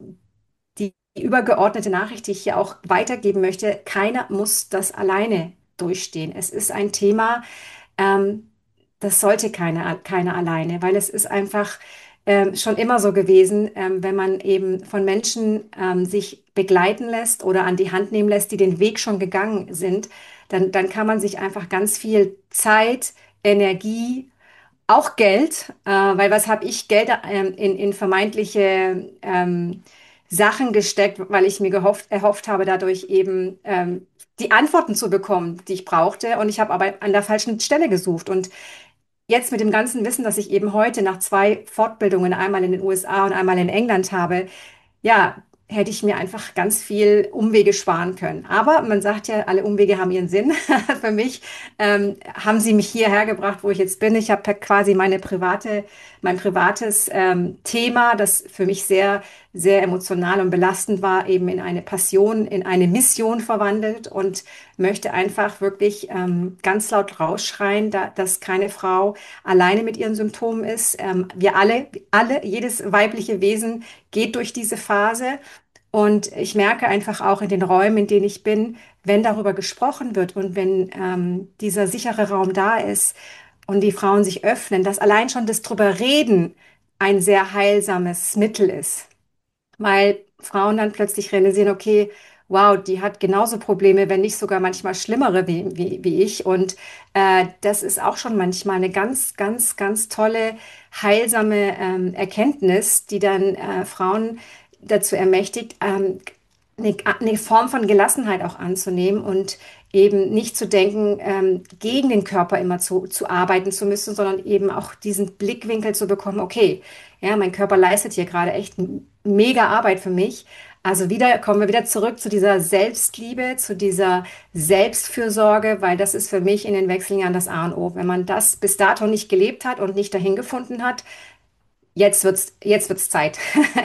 die übergeordnete Nachricht, die ich hier auch weitergeben möchte, keiner muss das alleine durchstehen. Es ist ein Thema, ähm, das sollte keiner alleine, weil es ist einfach schon immer so gewesen, wenn man eben von Menschen sich begleiten lässt oder an die Hand nehmen lässt, die den Weg schon gegangen sind, dann kann man sich einfach ganz viel Zeit, Energie, auch Geld, weil was habe ich Geld in vermeintliche Sachen gesteckt, weil ich mir erhofft habe, dadurch eben die Antworten zu bekommen, die ich brauchte. Und ich habe aber an der falschen Stelle gesucht. Und jetzt mit dem ganzen Wissen, das ich eben heute nach 2 Fortbildungen, einmal in den USA und einmal in England habe, ja, hätte ich mir einfach ganz viel Umwege sparen können. Aber man sagt ja, alle Umwege haben ihren Sinn. Für mich haben sie mich hierher gebracht, wo ich jetzt bin. Ich habe quasi mein privates Thema, das für mich sehr, sehr emotional und belastend war, eben in eine Passion, in eine Mission verwandelt und möchte einfach wirklich ganz laut rausschreien, dass keine Frau alleine mit ihren Symptomen ist. Wir alle, jedes weibliche Wesen geht durch diese Phase. Und ich merke einfach auch in den Räumen, in denen ich bin, wenn darüber gesprochen wird und wenn dieser sichere Raum da ist und die Frauen sich öffnen, dass allein schon das drüber reden ein sehr heilsames Mittel ist, weil Frauen dann plötzlich realisieren, okay, wow, die hat genauso Probleme, wenn nicht sogar manchmal schlimmere wie ich. Und das ist auch schon manchmal eine ganz, ganz, ganz tolle, heilsame Erkenntnis, die dann Frauen dazu ermächtigt, eine Form von Gelassenheit auch anzunehmen und eben nicht zu denken, gegen den Körper immer zu arbeiten zu müssen, sondern eben auch diesen Blickwinkel zu bekommen, okay, ja, mein Körper leistet hier gerade echt mega Arbeit für mich. Also kommen wir wieder zurück zu dieser Selbstliebe, zu dieser Selbstfürsorge, weil das ist für mich in den Wechseljahren das A und O. Wenn man das bis dato nicht gelebt hat und nicht dahin gefunden hat, jetzt wird's Zeit.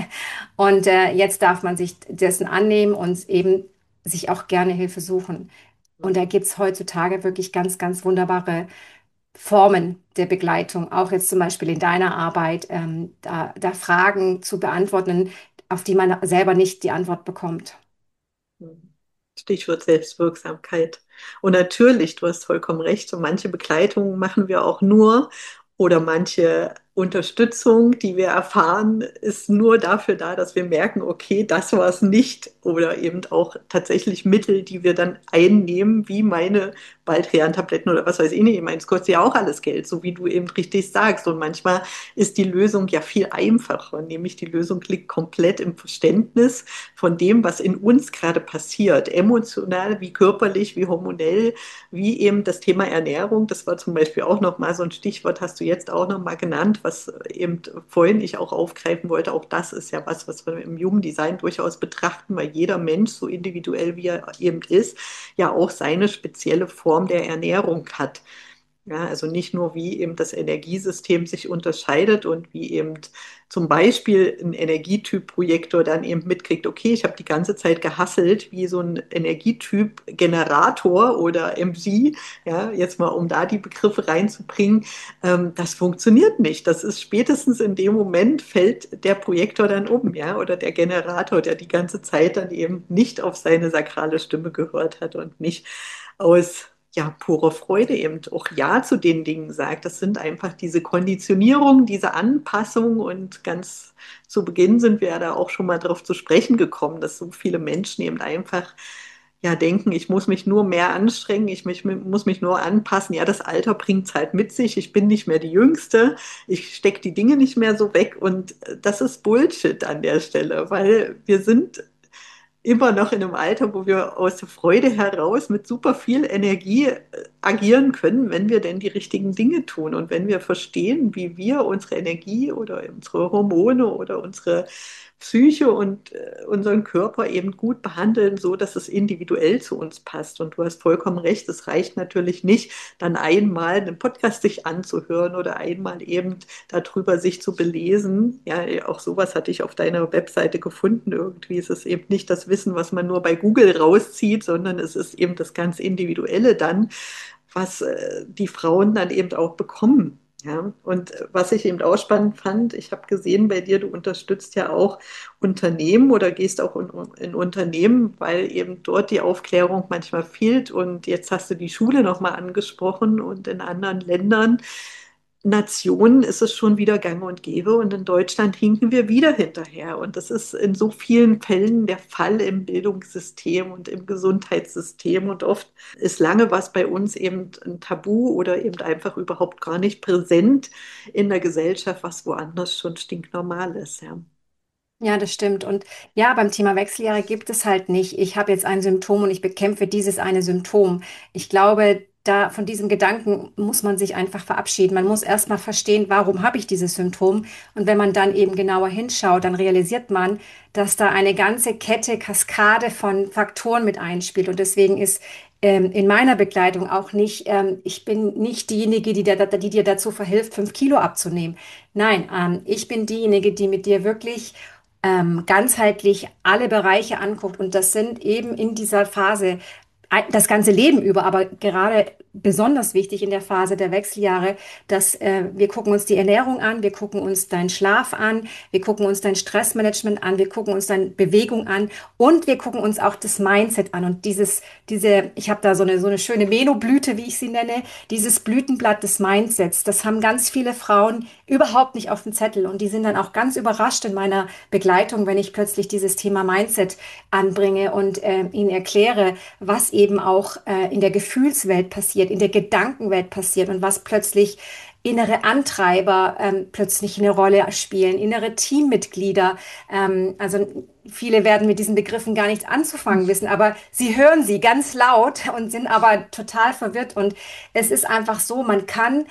Und jetzt darf man sich dessen annehmen und eben sich auch gerne Hilfe suchen. Und da gibt's heutzutage wirklich ganz, ganz wunderbare Formen der Begleitung, auch jetzt zum Beispiel in deiner Arbeit, da Fragen zu beantworten, auf die man selber nicht die Antwort bekommt. Stichwort Selbstwirksamkeit. Und natürlich, du hast vollkommen recht, so manche Begleitungen machen wir auch nur oder manche Unterstützung, die wir erfahren, ist nur dafür da, dass wir merken, okay, das war es nicht. Oder eben auch tatsächlich Mittel, die wir dann einnehmen, wie meine Baldrian-Tabletten oder was weiß ich nicht. Ich meine, es kostet ja auch alles Geld, so wie du eben richtig sagst. Und manchmal ist die Lösung ja viel einfacher, nämlich die Lösung liegt komplett im Verständnis von dem, was in uns gerade passiert, emotional wie körperlich, wie hormonell, wie eben das Thema Ernährung. Das war zum Beispiel auch nochmal so ein Stichwort, hast du jetzt auch nochmal genannt, was eben vorhin ich auch aufgreifen wollte. Auch das ist ja was, was wir im Human Design durchaus betrachten, weil jeder Mensch, so individuell wie er eben ist, ja auch seine spezielle Form der Ernährung hat. Ja, also nicht nur, wie eben das Energiesystem sich unterscheidet und wie eben zum Beispiel ein Energietyp-Projektor dann eben mitkriegt, okay, ich habe die ganze Zeit gehasselt wie so ein Energietyp-Generator oder MG, ja, jetzt mal um da die Begriffe reinzubringen, das funktioniert nicht. Das ist spätestens in dem Moment fällt der Projektor dann um, ja, oder der Generator, der die ganze Zeit dann eben nicht auf seine sakrale Stimme gehört hat und nicht aus ja, pure Freude eben auch Ja zu den Dingen sagt. Das sind einfach diese Konditionierung, diese Anpassung und ganz zu Beginn sind wir ja da auch schon mal darauf zu sprechen gekommen, dass so viele Menschen eben einfach ja denken, ich muss mich nur mehr anstrengen, muss mich nur anpassen. Ja, das Alter bringt es halt mit sich. Ich bin nicht mehr die Jüngste. Ich stecke die Dinge nicht mehr so weg. Und das ist Bullshit an der Stelle, weil wir sind immer noch in einem Alter, wo wir aus der Freude heraus mit super viel Energie agieren können, wenn wir denn die richtigen Dinge tun und wenn wir verstehen, wie wir unsere Energie oder unsere Hormone oder unsere Psyche und unseren Körper eben gut behandeln, so dass es individuell zu uns passt. Und du hast vollkommen recht, es reicht natürlich nicht, dann einmal einen Podcast sich anzuhören oder einmal eben darüber sich zu belesen. Ja, auch sowas hatte ich auf deiner Webseite gefunden. Irgendwie ist es eben nicht das Wissen, was man nur bei Google rauszieht, sondern es ist eben das ganz Individuelle dann, was die Frauen dann eben auch bekommen. Ja, und was ich eben auch spannend fand, ich habe gesehen bei dir, du unterstützt ja auch Unternehmen oder gehst auch in Unternehmen, weil eben dort die Aufklärung manchmal fehlt. Und jetzt hast du die Schule nochmal angesprochen und in anderen Ländern Nationen ist es schon wieder gang und gäbe und in Deutschland hinken wir wieder hinterher. Und das ist in so vielen Fällen der Fall im Bildungssystem und im Gesundheitssystem. Und oft ist lange was bei uns eben ein Tabu oder eben einfach überhaupt gar nicht präsent in der Gesellschaft, was woanders schon stinknormal ist. Ja. Ja, das stimmt. Und ja, beim Thema Wechseljahre gibt es halt nicht, ich habe jetzt ein Symptom und ich bekämpfe dieses eine Symptom. Ich glaube, da von diesem Gedanken muss man sich einfach verabschieden. Man muss erstmal verstehen, warum habe ich dieses Symptom? Und wenn man dann eben genauer hinschaut, dann realisiert man, dass da eine ganze Kette, Kaskade von Faktoren mit einspielt. Und deswegen ist in meiner Begleitung auch nicht, ich bin nicht diejenige, die dir dazu verhilft, 5 Kilo abzunehmen. Nein, ich bin diejenige, die mit dir wirklich ganzheitlich alle Bereiche anguckt. Und das sind eben in dieser Phase das ganze Leben über, aber gerade besonders wichtig in der Phase der Wechseljahre, dass wir gucken uns die Ernährung an, wir gucken uns deinen Schlaf an, wir gucken uns dein Stressmanagement an, wir gucken uns deine Bewegung an und wir gucken uns auch das Mindset an. Und ich habe da so eine schöne Venusblüte, wie ich sie nenne, dieses Blütenblatt des Mindsets, das haben ganz viele Frauen überhaupt nicht auf dem Zettel und die sind dann auch ganz überrascht in meiner Begleitung, wenn ich plötzlich dieses Thema Mindset anbringe und ihnen erkläre, was eben auch in der Gefühlswelt passiert, in der Gedankenwelt passiert und was plötzlich innere Antreiber plötzlich eine Rolle spielen, innere Teammitglieder. Also viele werden mit diesen Begriffen gar nichts anzufangen wissen, aber sie hören sie ganz laut und sind aber total verwirrt. Und es ist einfach so, man kann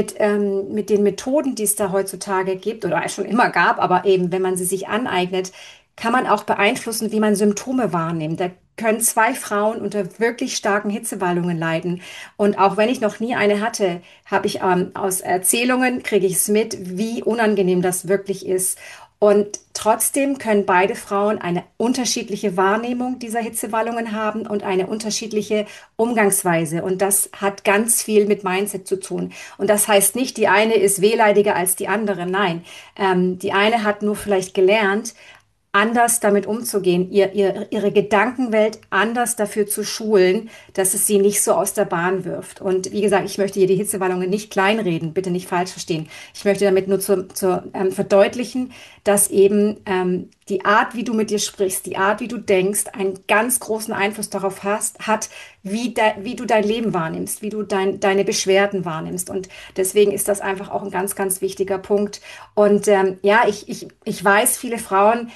mit den Methoden, die es da heutzutage gibt oder schon immer gab, aber eben, wenn man sie sich aneignet, kann man auch beeinflussen, wie man Symptome wahrnimmt. Da können zwei Frauen unter wirklich starken Hitzewallungen leiden. Und auch wenn ich noch nie eine hatte, habe ich aus Erzählungen, kriege ich es mit, wie unangenehm das wirklich ist. Und trotzdem können beide Frauen eine unterschiedliche Wahrnehmung dieser Hitzewallungen haben und eine unterschiedliche Umgangsweise. Und das hat ganz viel mit Mindset zu tun. Und das heißt nicht, die eine ist wehleidiger als die andere. Nein, die eine hat nur vielleicht gelernt, anders damit umzugehen, ihre Gedankenwelt anders dafür zu schulen, dass es sie nicht so aus der Bahn wirft. Und wie gesagt, ich möchte hier die Hitzewallungen nicht kleinreden, bitte nicht falsch verstehen. Ich möchte damit nur zu verdeutlichen, dass eben die Art, wie du mit dir sprichst, die Art, wie du denkst, einen ganz großen Einfluss darauf hat, wie du dein Leben wahrnimmst, wie du deine Beschwerden wahrnimmst. Und deswegen ist das einfach auch ein ganz, ganz wichtiger Punkt. Und ja, ich weiß, viele Frauen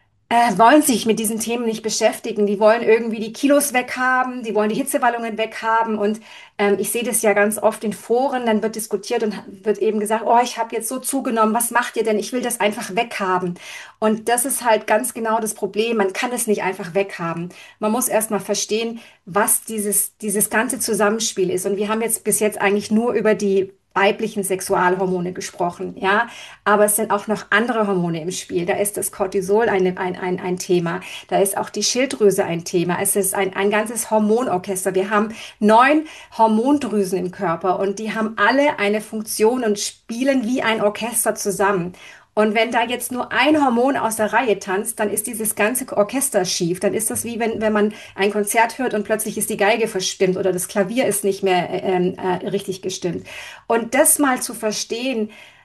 wollen sich mit diesen Themen nicht beschäftigen. Die wollen irgendwie die Kilos weghaben, die wollen die Hitzewallungen weghaben. Und ich sehe das ja ganz oft in Foren, dann wird diskutiert und wird eben gesagt, oh, ich habe jetzt so zugenommen, was macht ihr denn? Ich will das einfach weghaben. Und das ist halt ganz genau das Problem. Man kann es nicht einfach weghaben. Man muss erst mal verstehen, was dieses ganze Zusammenspiel ist. Und wir haben jetzt bis jetzt eigentlich nur über die weiblichen Sexualhormone gesprochen, ja, aber es sind auch noch andere Hormone im Spiel. Da ist das Cortisol ein Thema, da ist auch die Schilddrüse ein Thema. Es ist ein ganzes Hormonorchester. Wir haben 9 Hormondrüsen im Körper und die haben alle eine Funktion und spielen wie ein Orchester zusammen. Und wenn da jetzt nur ein Hormon aus der Reihe tanzt, dann ist dieses ganze Orchester schief. Dann ist das wie wenn man ein Konzert hört und plötzlich ist die Geige verstimmt oder das Klavier ist nicht mehr richtig gestimmt. Und das mal zu verstehen,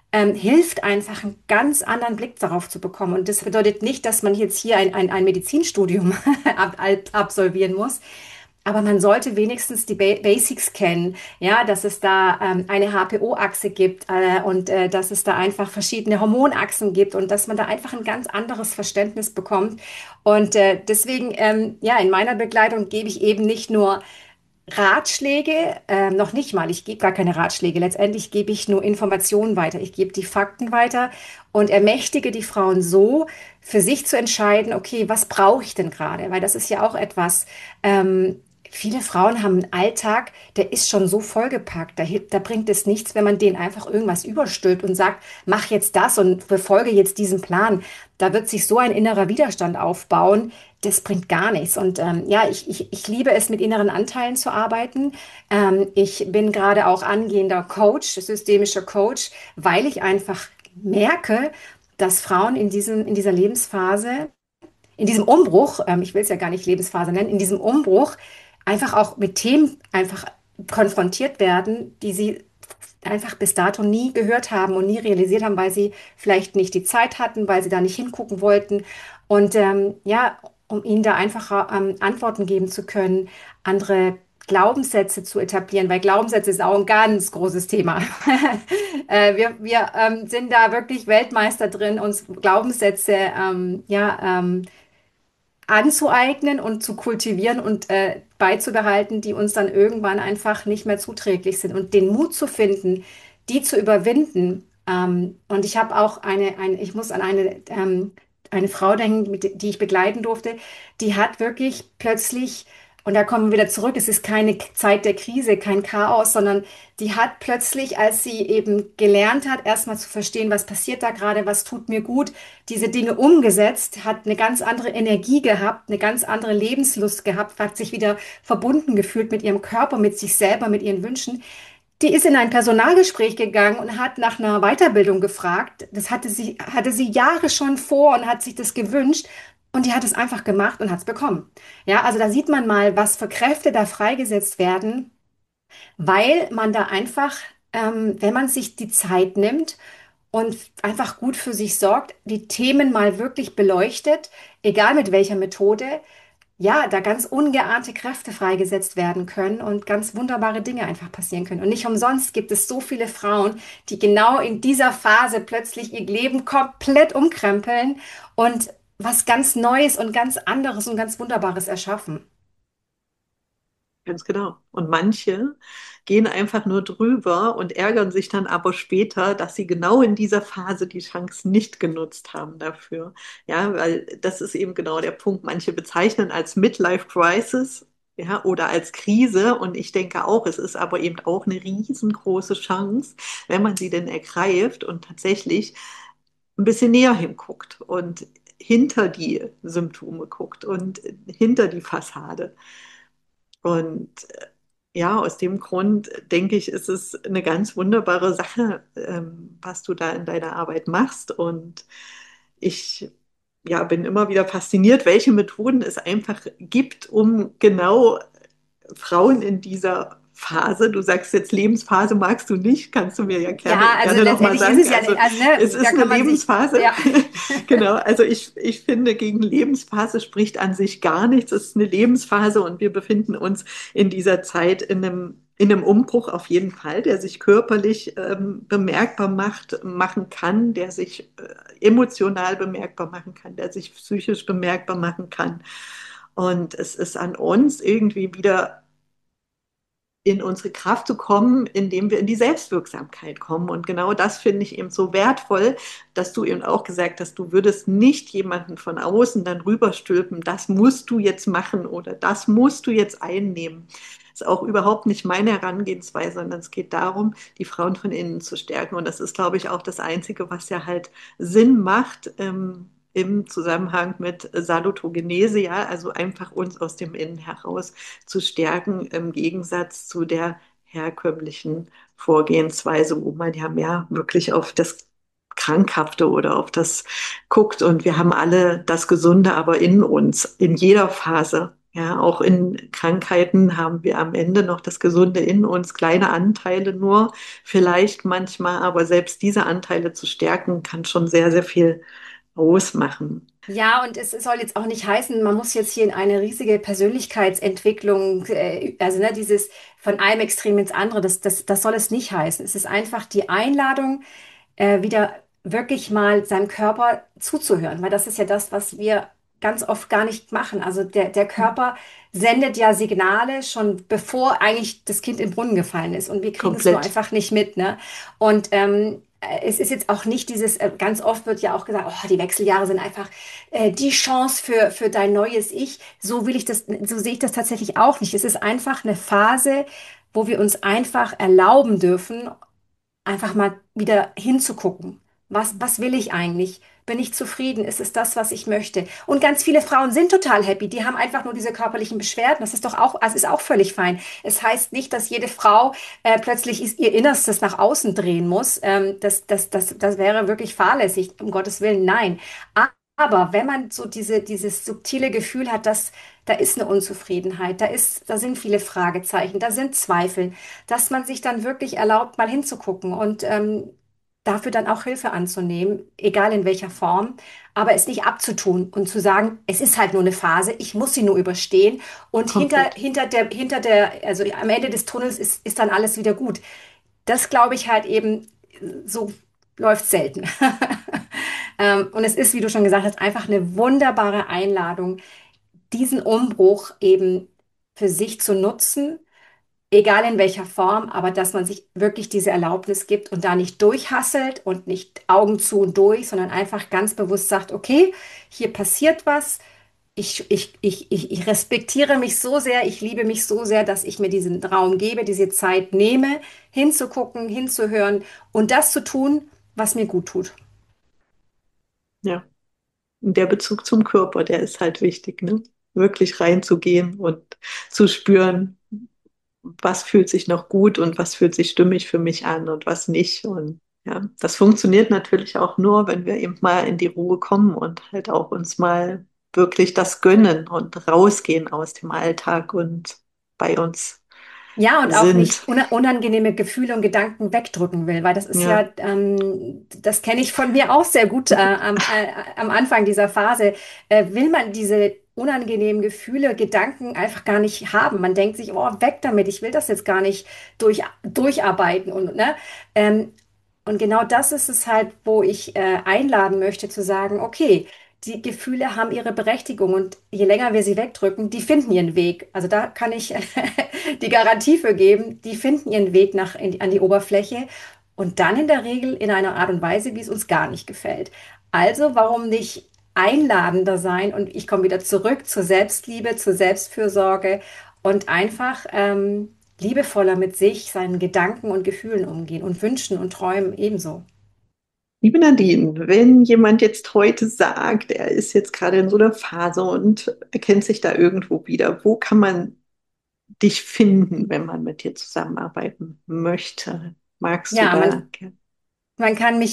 hilft einfach, einen ganz anderen Blick darauf zu bekommen. Und das bedeutet nicht, dass man jetzt hier ein Medizinstudium absolvieren muss. Aber man sollte wenigstens die Basics kennen, ja, dass es da eine HPO-Achse gibt und dass es da einfach verschiedene Hormonachsen gibt und dass man da einfach ein ganz anderes Verständnis bekommt. Und deswegen, ja, in meiner Begleitung gebe ich eben nicht nur Ratschläge, noch nicht mal, ich gebe gar keine Ratschläge. Letztendlich gebe ich nur Informationen weiter. Ich gebe die Fakten weiter und ermächtige die Frauen so, für sich zu entscheiden, okay, was brauche ich denn gerade? Weil das ist ja auch etwas, viele Frauen haben einen Alltag, der ist schon so vollgepackt. Da bringt es nichts, wenn man denen einfach irgendwas überstülpt und sagt, mach jetzt das und befolge jetzt diesen Plan. Da wird sich so ein innerer Widerstand aufbauen. Das bringt gar nichts. Und ja, ich liebe es, mit inneren Anteilen zu arbeiten. Ich bin gerade auch angehender Coach, systemischer Coach, weil ich einfach merke, dass Frauen in dieser Lebensphase, in diesem Umbruch, ich will es ja gar nicht Lebensphase nennen, in diesem Umbruch einfach auch mit Themen einfach konfrontiert werden, die sie einfach bis dato nie gehört haben und nie realisiert haben, weil sie vielleicht nicht die Zeit hatten, weil sie da nicht hingucken wollten. Und ja, um ihnen da einfacher Antworten geben zu können, andere Glaubenssätze zu etablieren, weil Glaubenssätze ist auch ein ganz großes Thema. Wir sind da wirklich Weltmeister drin, uns Glaubenssätze anzueignen und zu kultivieren und beizubehalten, die uns dann irgendwann einfach nicht mehr zuträglich sind. Und den Mut zu finden, die zu überwinden. Und ich habe auch ich muss an eine Frau denken, die ich begleiten durfte, die hat wirklich plötzlich, und da kommen wir wieder zurück, es ist keine Zeit der Krise, kein Chaos, sondern die hat plötzlich, als sie eben gelernt hat, erstmal zu verstehen, was passiert da gerade, was tut mir gut, diese Dinge umgesetzt, hat eine ganz andere Energie gehabt, eine ganz andere Lebenslust gehabt, hat sich wieder verbunden gefühlt mit ihrem Körper, mit sich selber, mit ihren Wünschen. Die ist in ein Personalgespräch gegangen und hat nach einer Weiterbildung gefragt. Das hatte sie Jahre schon vor und hat sich das gewünscht. Und die hat es einfach gemacht und hat es bekommen. Ja, also da sieht man mal, was für Kräfte da freigesetzt werden, weil man da einfach, wenn man sich die Zeit nimmt und einfach gut für sich sorgt, die Themen mal wirklich beleuchtet, egal mit welcher Methode, ja, da ganz ungeahnte Kräfte freigesetzt werden können und ganz wunderbare Dinge einfach passieren können. Und nicht umsonst gibt es so viele Frauen, die genau in dieser Phase plötzlich ihr Leben komplett umkrempeln und was ganz Neues und ganz anderes und ganz Wunderbares erschaffen. Ganz genau. Und manche gehen einfach nur drüber und ärgern sich dann aber später, dass sie genau in dieser Phase die Chance nicht genutzt haben dafür. Ja, weil das ist eben genau der Punkt. Manche bezeichnen als Midlife Crisis, ja, oder als Krise. Und ich denke auch, es ist aber eben auch eine riesengroße Chance, wenn man sie denn ergreift und tatsächlich ein bisschen näher hinguckt und hinter die Symptome guckt und hinter die Fassade. Und ja, aus dem Grund denke ich, ist es eine ganz wunderbare Sache, was du da in deiner Arbeit machst. Und ich ja, bin immer wieder fasziniert, welche Methoden es einfach gibt, um genau Frauen in dieser Phase, du sagst jetzt Lebensphase magst du nicht, kannst du mir ja Ja, also gerne nochmal letztendlich ist sagen. es ja Also nicht, also es ne, da ist eine kann man sich, Lebensphase. ja. Genau, also ich finde, gegen Lebensphase spricht an sich gar nichts. Es ist eine Lebensphase und wir befinden uns in dieser Zeit in einem Umbruch auf jeden Fall, der sich körperlich bemerkbar machen kann, der sich emotional bemerkbar machen kann, der sich psychisch bemerkbar machen kann. Und es ist an uns irgendwie wieder in unsere Kraft zu kommen, indem wir in die Selbstwirksamkeit kommen. Und genau das finde ich eben so wertvoll, dass du eben auch gesagt hast, du würdest nicht jemanden von außen dann rüberstülpen, das musst du jetzt machen oder das musst du jetzt einnehmen. Das ist auch überhaupt nicht meine Herangehensweise, sondern es geht darum, die Frauen von innen zu stärken. Und das ist, glaube ich, auch das Einzige, was ja halt Sinn macht, im Zusammenhang mit Salutogenese, ja, also einfach uns aus dem Innen heraus zu stärken, im Gegensatz zu der herkömmlichen Vorgehensweise, wo man ja mehr wirklich auf das Krankhafte oder auf das guckt. Und wir haben alle das Gesunde aber in uns, in jeder Phase. Ja, auch in Krankheiten haben wir am Ende noch das Gesunde in uns, kleine Anteile nur, vielleicht manchmal, aber selbst diese Anteile zu stärken, kann schon sehr, sehr viel ausmachen. Ja, und es soll jetzt auch nicht heißen, man muss jetzt hier in eine riesige Persönlichkeitsentwicklung, also ne, dieses von einem Extrem ins andere, das soll es nicht heißen. Es ist einfach die Einladung, wieder wirklich mal seinem Körper zuzuhören, weil das ist ja das, was wir ganz oft gar nicht machen. Also der Körper sendet ja Signale schon bevor eigentlich das Kind im Brunnen gefallen ist und wir kriegen es nur Komplett. einfach nicht mit, ne? Und es ist jetzt auch nicht dieses, ganz oft wird ja auch gesagt, oh, die Wechseljahre sind einfach die Chance für dein neues Ich. So will ich das, so sehe ich das tatsächlich auch nicht. Es ist einfach eine Phase, wo wir uns einfach erlauben dürfen, einfach mal wieder hinzugucken. Was will ich eigentlich? Bin ich zufrieden? Ist es das, was ich möchte? Und ganz viele Frauen sind total happy. Die haben einfach nur diese körperlichen Beschwerden. Das ist doch auch, das ist auch völlig fein. Es heißt nicht, dass jede Frau plötzlich ihr Innerstes nach außen drehen muss. Das wäre wirklich fahrlässig, um Gottes Willen. Nein. Aber wenn man so dieses subtile Gefühl hat, dass da ist eine Unzufriedenheit, da sind viele Fragezeichen, da sind Zweifel, dass man sich dann wirklich erlaubt, mal hinzugucken und dafür dann auch Hilfe anzunehmen, egal in welcher Form, aber es nicht abzutun und zu sagen, es ist halt nur eine Phase, ich muss sie nur überstehen und Komplett. also am Ende des Tunnels ist dann alles wieder gut. Das glaube ich halt eben, so läuft selten. Und es ist, wie du schon gesagt hast, einfach eine wunderbare Einladung, diesen Umbruch eben für sich zu nutzen, egal in welcher Form, aber dass man sich wirklich diese Erlaubnis gibt und da nicht durchhasselt und nicht Augen zu und durch, sondern einfach ganz bewusst sagt, okay, hier passiert was. Ich respektiere mich so sehr, ich liebe mich so sehr, dass ich mir diesen Raum gebe, diese Zeit nehme, hinzugucken, hinzuhören und das zu tun, was mir gut tut. Ja. Und der Bezug zum Körper, der ist halt wichtig, ne? Wirklich reinzugehen und zu spüren, was fühlt sich noch gut und was fühlt sich stimmig für mich an und was nicht. Und ja, das funktioniert natürlich auch nur, wenn wir eben mal in die Ruhe kommen und halt auch uns mal wirklich das gönnen und rausgehen aus dem Alltag und bei uns Ja, und auch sind. nicht unangenehme Gefühle und Gedanken wegdrücken will, weil das ist Ja, ja, das kenne ich von mir auch sehr gut am Anfang dieser Phase. Will man diese unangenehmen Gefühle, Gedanken einfach gar nicht haben. Man denkt sich, oh, weg damit, ich will das jetzt gar nicht durcharbeiten und, ne? Ähm, und genau das ist es halt, wo ich einladen möchte zu sagen, okay, die Gefühle haben ihre Berechtigung und je länger wir sie wegdrücken, die finden ihren Weg. Also da kann ich die Garantie für geben, die finden ihren Weg an die Oberfläche und dann in der Regel in einer Art und Weise, wie es uns gar nicht gefällt. Also warum nicht einladender sein? Und ich komme wieder zurück zur Selbstliebe, zur Selbstfürsorge und einfach liebevoller mit sich, seinen Gedanken und Gefühlen umgehen und Wünschen und Träumen ebenso. liebe Nadine, wenn jemand jetzt heute sagt, er ist jetzt gerade in so einer Phase und erkennt sich da irgendwo wieder, wo kann man dich finden, wenn man mit dir zusammenarbeiten möchte? Magst du Ja, da? man kann mich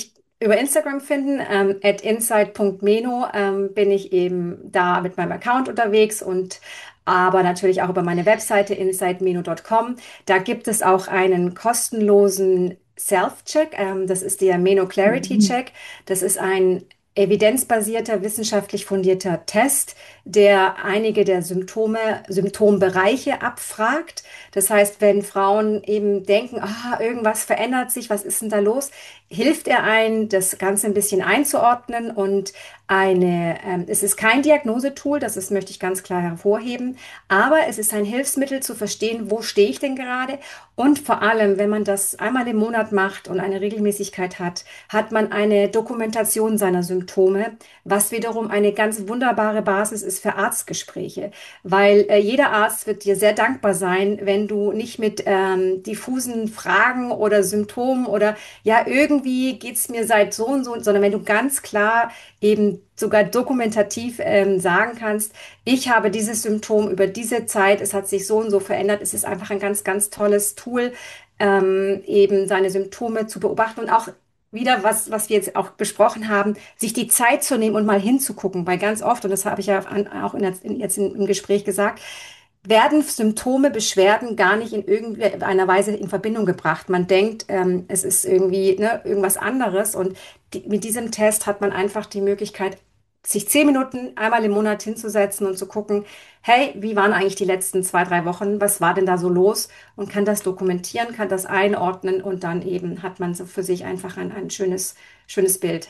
über Instagram finden. At insight.meno bin ich eben da mit meinem Account unterwegs und aber natürlich auch über meine Webseite insightmeno.com. Da gibt es auch einen kostenlosen Self-Check. Das ist der Meno Clarity Mhm. Check. Das ist ein evidenzbasierter, wissenschaftlich fundierter Test, der einige der Symptombereiche abfragt. Das heißt, wenn Frauen eben denken, ah, irgendwas verändert sich, was ist denn da los, hilft er ein, das Ganze ein bisschen einzuordnen und es ist kein Diagnosetool, möchte ich ganz klar hervorheben, aber es ist ein Hilfsmittel zu verstehen, wo stehe ich denn gerade und vor allem, wenn man das einmal im Monat macht und eine Regelmäßigkeit hat, hat man eine Dokumentation seiner Symptome, was wiederum eine ganz wunderbare Basis ist für Arztgespräche, weil jeder Arzt wird dir sehr dankbar sein, wenn du nicht mit diffusen Fragen oder Symptomen oder ja, irgendwie geht's mir seit so und so, sondern wenn du ganz klar eben sogar dokumentativ sagen kannst, ich habe dieses Symptom über diese Zeit, es hat sich so und so verändert, es ist einfach ein ganz, ganz tolles Tool, eben seine Symptome zu beobachten und auch wieder, was wir jetzt auch besprochen haben, sich die Zeit zu nehmen und mal hinzugucken, weil ganz oft, und das habe ich ja auch jetzt im Gespräch gesagt, werden Symptome, Beschwerden gar nicht in irgendeiner Weise in Verbindung gebracht. Man denkt, es ist irgendwie, ne, irgendwas anderes. Und mit diesem Test hat man einfach die Möglichkeit, sich 10 Minuten einmal im Monat hinzusetzen und zu gucken, hey, wie waren eigentlich die letzten 2, 3 Wochen? Was war denn da so los? Und kann das dokumentieren, kann das einordnen und dann eben hat man so für sich einfach ein schönes Bild.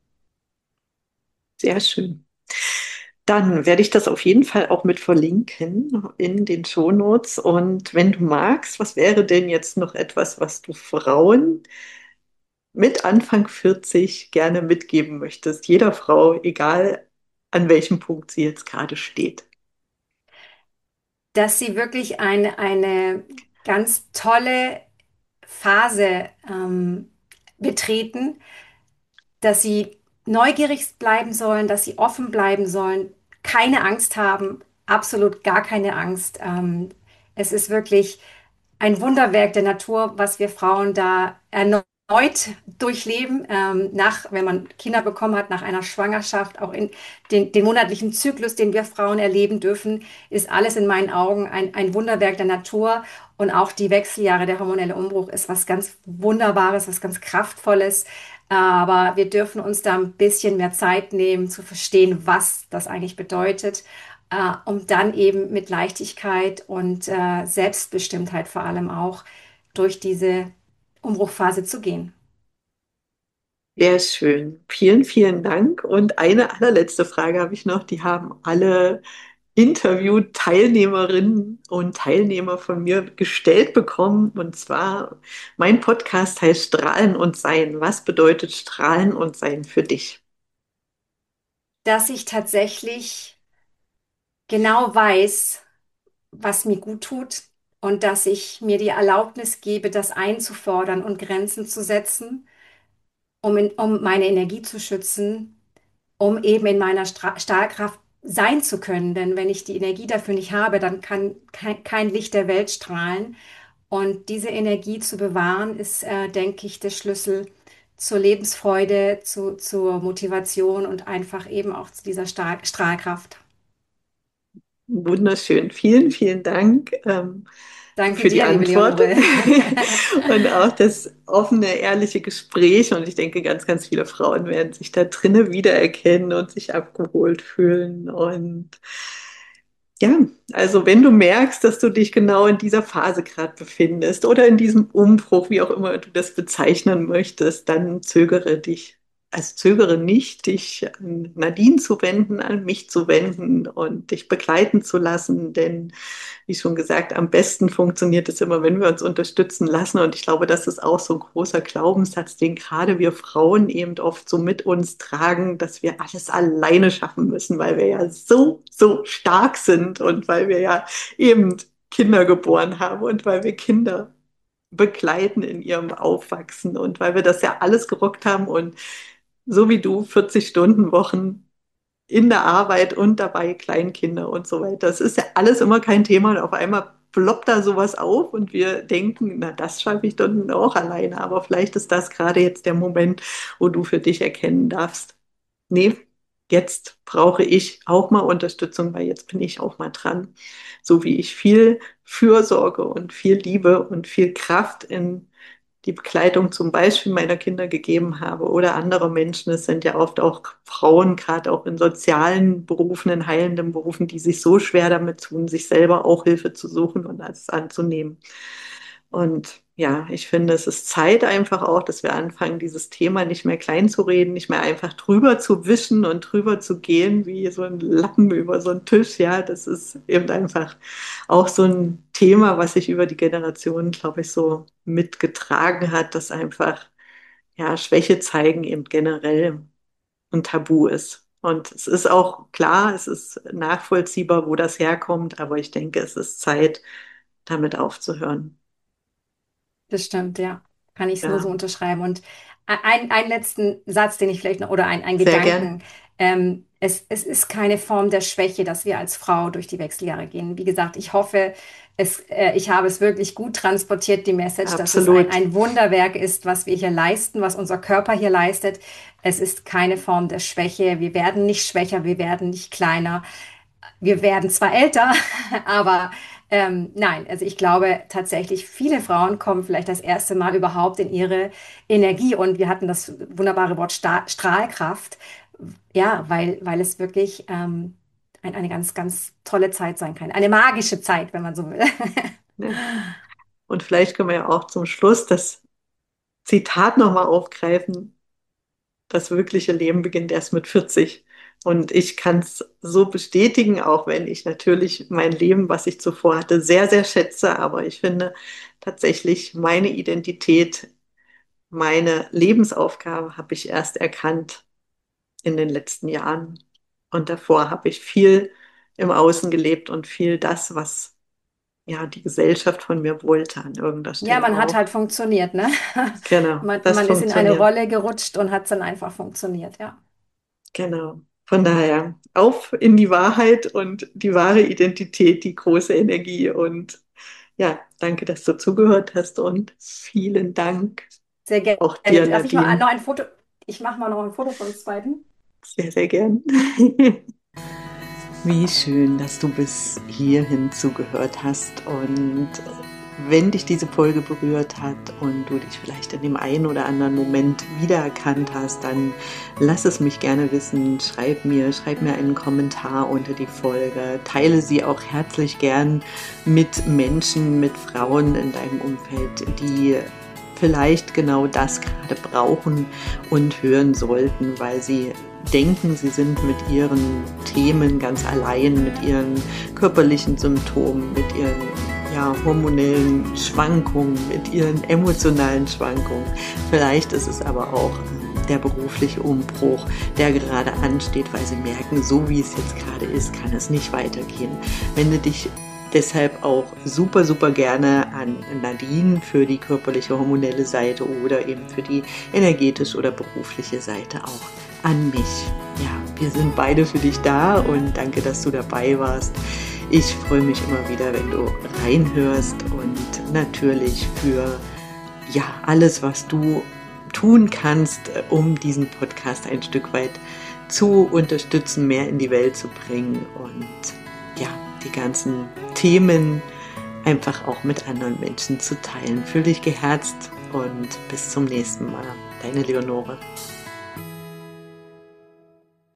Sehr schön. Dann werde ich das auf jeden Fall auch mit verlinken in den Shownotes. Und wenn du magst, was wäre denn jetzt noch etwas, was du Frauen mit Anfang 40 gerne mitgeben möchtest? Jeder Frau, egal an welchem Punkt sie jetzt gerade steht. Dass sie wirklich eine ganz tolle Phase betreten, dass sie neugierig bleiben sollen, dass sie offen bleiben sollen, keine Angst haben, absolut gar keine Angst. Es ist wirklich ein Wunderwerk der Natur, was wir Frauen da erneut durchleben, wenn man Kinder bekommen hat, nach einer Schwangerschaft, auch in den monatlichen Zyklus, den wir Frauen erleben dürfen, ist alles in meinen Augen ein Wunderwerk der Natur. Und auch die Wechseljahre, der hormonelle Umbruch ist was ganz Wunderbares, was ganz Kraftvolles. Aber wir dürfen uns da ein bisschen mehr Zeit nehmen, zu verstehen, was das eigentlich bedeutet, um dann eben mit Leichtigkeit und Selbstbestimmtheit vor allem auch durch diese Umbruchphase zu gehen. Sehr schön. Vielen, vielen Dank. Und eine allerletzte Frage habe ich noch. Die haben alle Interview-Teilnehmerinnen und Teilnehmer von mir gestellt bekommen. Und zwar, mein Podcast heißt Strahlen und Sein. Was bedeutet Strahlen und Sein für dich? Dass ich tatsächlich genau weiß, was mir gut tut und dass ich mir die Erlaubnis gebe, das einzufordern und Grenzen zu setzen, um meine Energie zu schützen, um eben in meiner Strahlkraft sein zu können. Denn wenn ich die Energie dafür nicht habe, dann kann kein Licht der Welt strahlen. Und diese Energie zu bewahren, ist, denke ich, der Schlüssel zur Lebensfreude, zur Motivation und einfach eben auch zu dieser Strahlkraft. Wunderschön. Vielen, vielen Dank. Danke Für die dir, liebe Antwort Leonore. und auch das offene, ehrliche Gespräch. Und ich denke, ganz, ganz viele Frauen werden sich da drinnen wiedererkennen und sich abgeholt fühlen. Und ja, also wenn du merkst, dass du dich genau in dieser Phase gerade befindest oder in diesem Umbruch, wie auch immer du das bezeichnen möchtest, dann zögere nicht, dich an Nadine zu wenden, an mich zu wenden und dich begleiten zu lassen, denn wie schon gesagt, am besten funktioniert es immer, wenn wir uns unterstützen lassen. Und ich glaube, das ist auch so ein großer Glaubenssatz, den gerade wir Frauen eben oft so mit uns tragen, dass wir alles alleine schaffen müssen, weil wir ja so, so stark sind und weil wir ja eben Kinder geboren haben und weil wir Kinder begleiten in ihrem Aufwachsen und weil wir das ja alles gerockt haben und so wie du 40-Stunden-Wochen in der Arbeit und dabei Kleinkinder und so weiter. Das ist ja alles immer kein Thema und auf einmal ploppt da sowas auf und wir denken, na, das schaffe ich dann auch alleine. Aber vielleicht ist das gerade jetzt der Moment, wo du für dich erkennen darfst, nee, jetzt brauche ich auch mal Unterstützung, weil jetzt bin ich auch mal dran. So wie ich viel Fürsorge und viel Liebe und viel Kraft in die Begleitung zum Beispiel meiner Kinder gegeben habe oder andere Menschen. Es sind ja oft auch Frauen, gerade auch in sozialen Berufen, in heilenden Berufen, die sich so schwer damit tun, sich selber auch Hilfe zu suchen und das anzunehmen. Und ja, ich finde, es ist Zeit einfach auch, dass wir anfangen, dieses Thema nicht mehr klein zu reden, nicht mehr einfach drüber zu wischen und drüber zu gehen, wie so ein Lappen über so einen Tisch. Ja, das ist eben einfach auch so ein Thema, was sich über die Generationen, glaube ich, so mitgetragen hat, dass einfach, ja, Schwäche zeigen eben generell ein Tabu ist. Und es ist auch klar, es ist nachvollziehbar, wo das herkommt, aber ich denke, es ist Zeit, damit aufzuhören. Das stimmt, ja. Kann ich es nur Ja, so unterschreiben. Und einen letzten Satz, den ich vielleicht noch, oder ein sehr gern. Gedanken. Es ist keine Form der Schwäche, dass wir als Frau durch die Wechseljahre gehen. Wie gesagt, ich hoffe, ich habe es wirklich gut transportiert, die Message, dass es Absolut. ein Wunderwerk ist, was wir hier leisten, was unser Körper hier leistet. Es ist keine Form der Schwäche. Wir werden nicht schwächer, wir werden nicht kleiner. Wir werden zwar älter, aber nein, also ich glaube tatsächlich, viele Frauen kommen vielleicht das erste Mal überhaupt in ihre Energie und wir hatten das wunderbare Wort Strahlkraft, ja, weil es wirklich eine ganz, ganz tolle Zeit sein kann. Eine magische Zeit, wenn man so will. Ja. Und vielleicht können wir ja auch zum Schluss das Zitat nochmal aufgreifen. Das wirkliche Leben beginnt erst mit 40. Und ich kann es so bestätigen, auch wenn ich natürlich mein Leben, was ich zuvor hatte, sehr, sehr schätze. Aber ich finde tatsächlich meine Identität, meine Lebensaufgabe habe ich erst erkannt in den letzten Jahren. Und davor habe ich viel im Außen gelebt und viel das, was ja die Gesellschaft von mir wollte, an irgendeiner Ja, Stelle man hat auch. halt funktioniert, ne? Genau, das Man ist in eine funktioniert. Rolle gerutscht und hat es dann einfach funktioniert, ja. Genau. Von daher auf in die Wahrheit und die wahre Identität, die große Energie. Und ja, danke, dass du zugehört hast und vielen Dank Sehr auch gerne. dir, Darf ich mal Nadine. noch ein Foto? Ich mache mal noch ein Foto von uns beiden. Sehr, sehr gern. Wie schön, dass du bis hierhin zugehört hast und wenn dich diese Folge berührt hat und du dich vielleicht in dem einen oder anderen Moment wiedererkannt hast, dann lass es mich gerne wissen. Schreib mir einen Kommentar unter die Folge. Teile sie auch herzlich gern mit Menschen, mit Frauen in deinem Umfeld, die vielleicht genau das gerade brauchen und hören sollten, weil sie denken, sie sind mit ihren Themen ganz allein, mit ihren körperlichen Symptomen, mit ihren hormonellen Schwankungen, mit ihren emotionalen Schwankungen. Vielleicht ist es aber auch der berufliche Umbruch, der gerade ansteht, weil sie merken, so wie es jetzt gerade ist, kann es nicht weitergehen. Wende dich deshalb auch super, super gerne an Nadine für die körperliche hormonelle Seite oder eben für die energetische oder berufliche Seite auch an mich. Ja, wir sind beide für dich da und danke, dass du dabei warst. Ich freue mich immer wieder, wenn du reinhörst und natürlich für alles, was du tun kannst, um diesen Podcast ein Stück weit zu unterstützen, mehr in die Welt zu bringen und die ganzen Themen einfach auch mit anderen Menschen zu teilen. Fühl dich geherzt und bis zum nächsten Mal. Deine Leonore.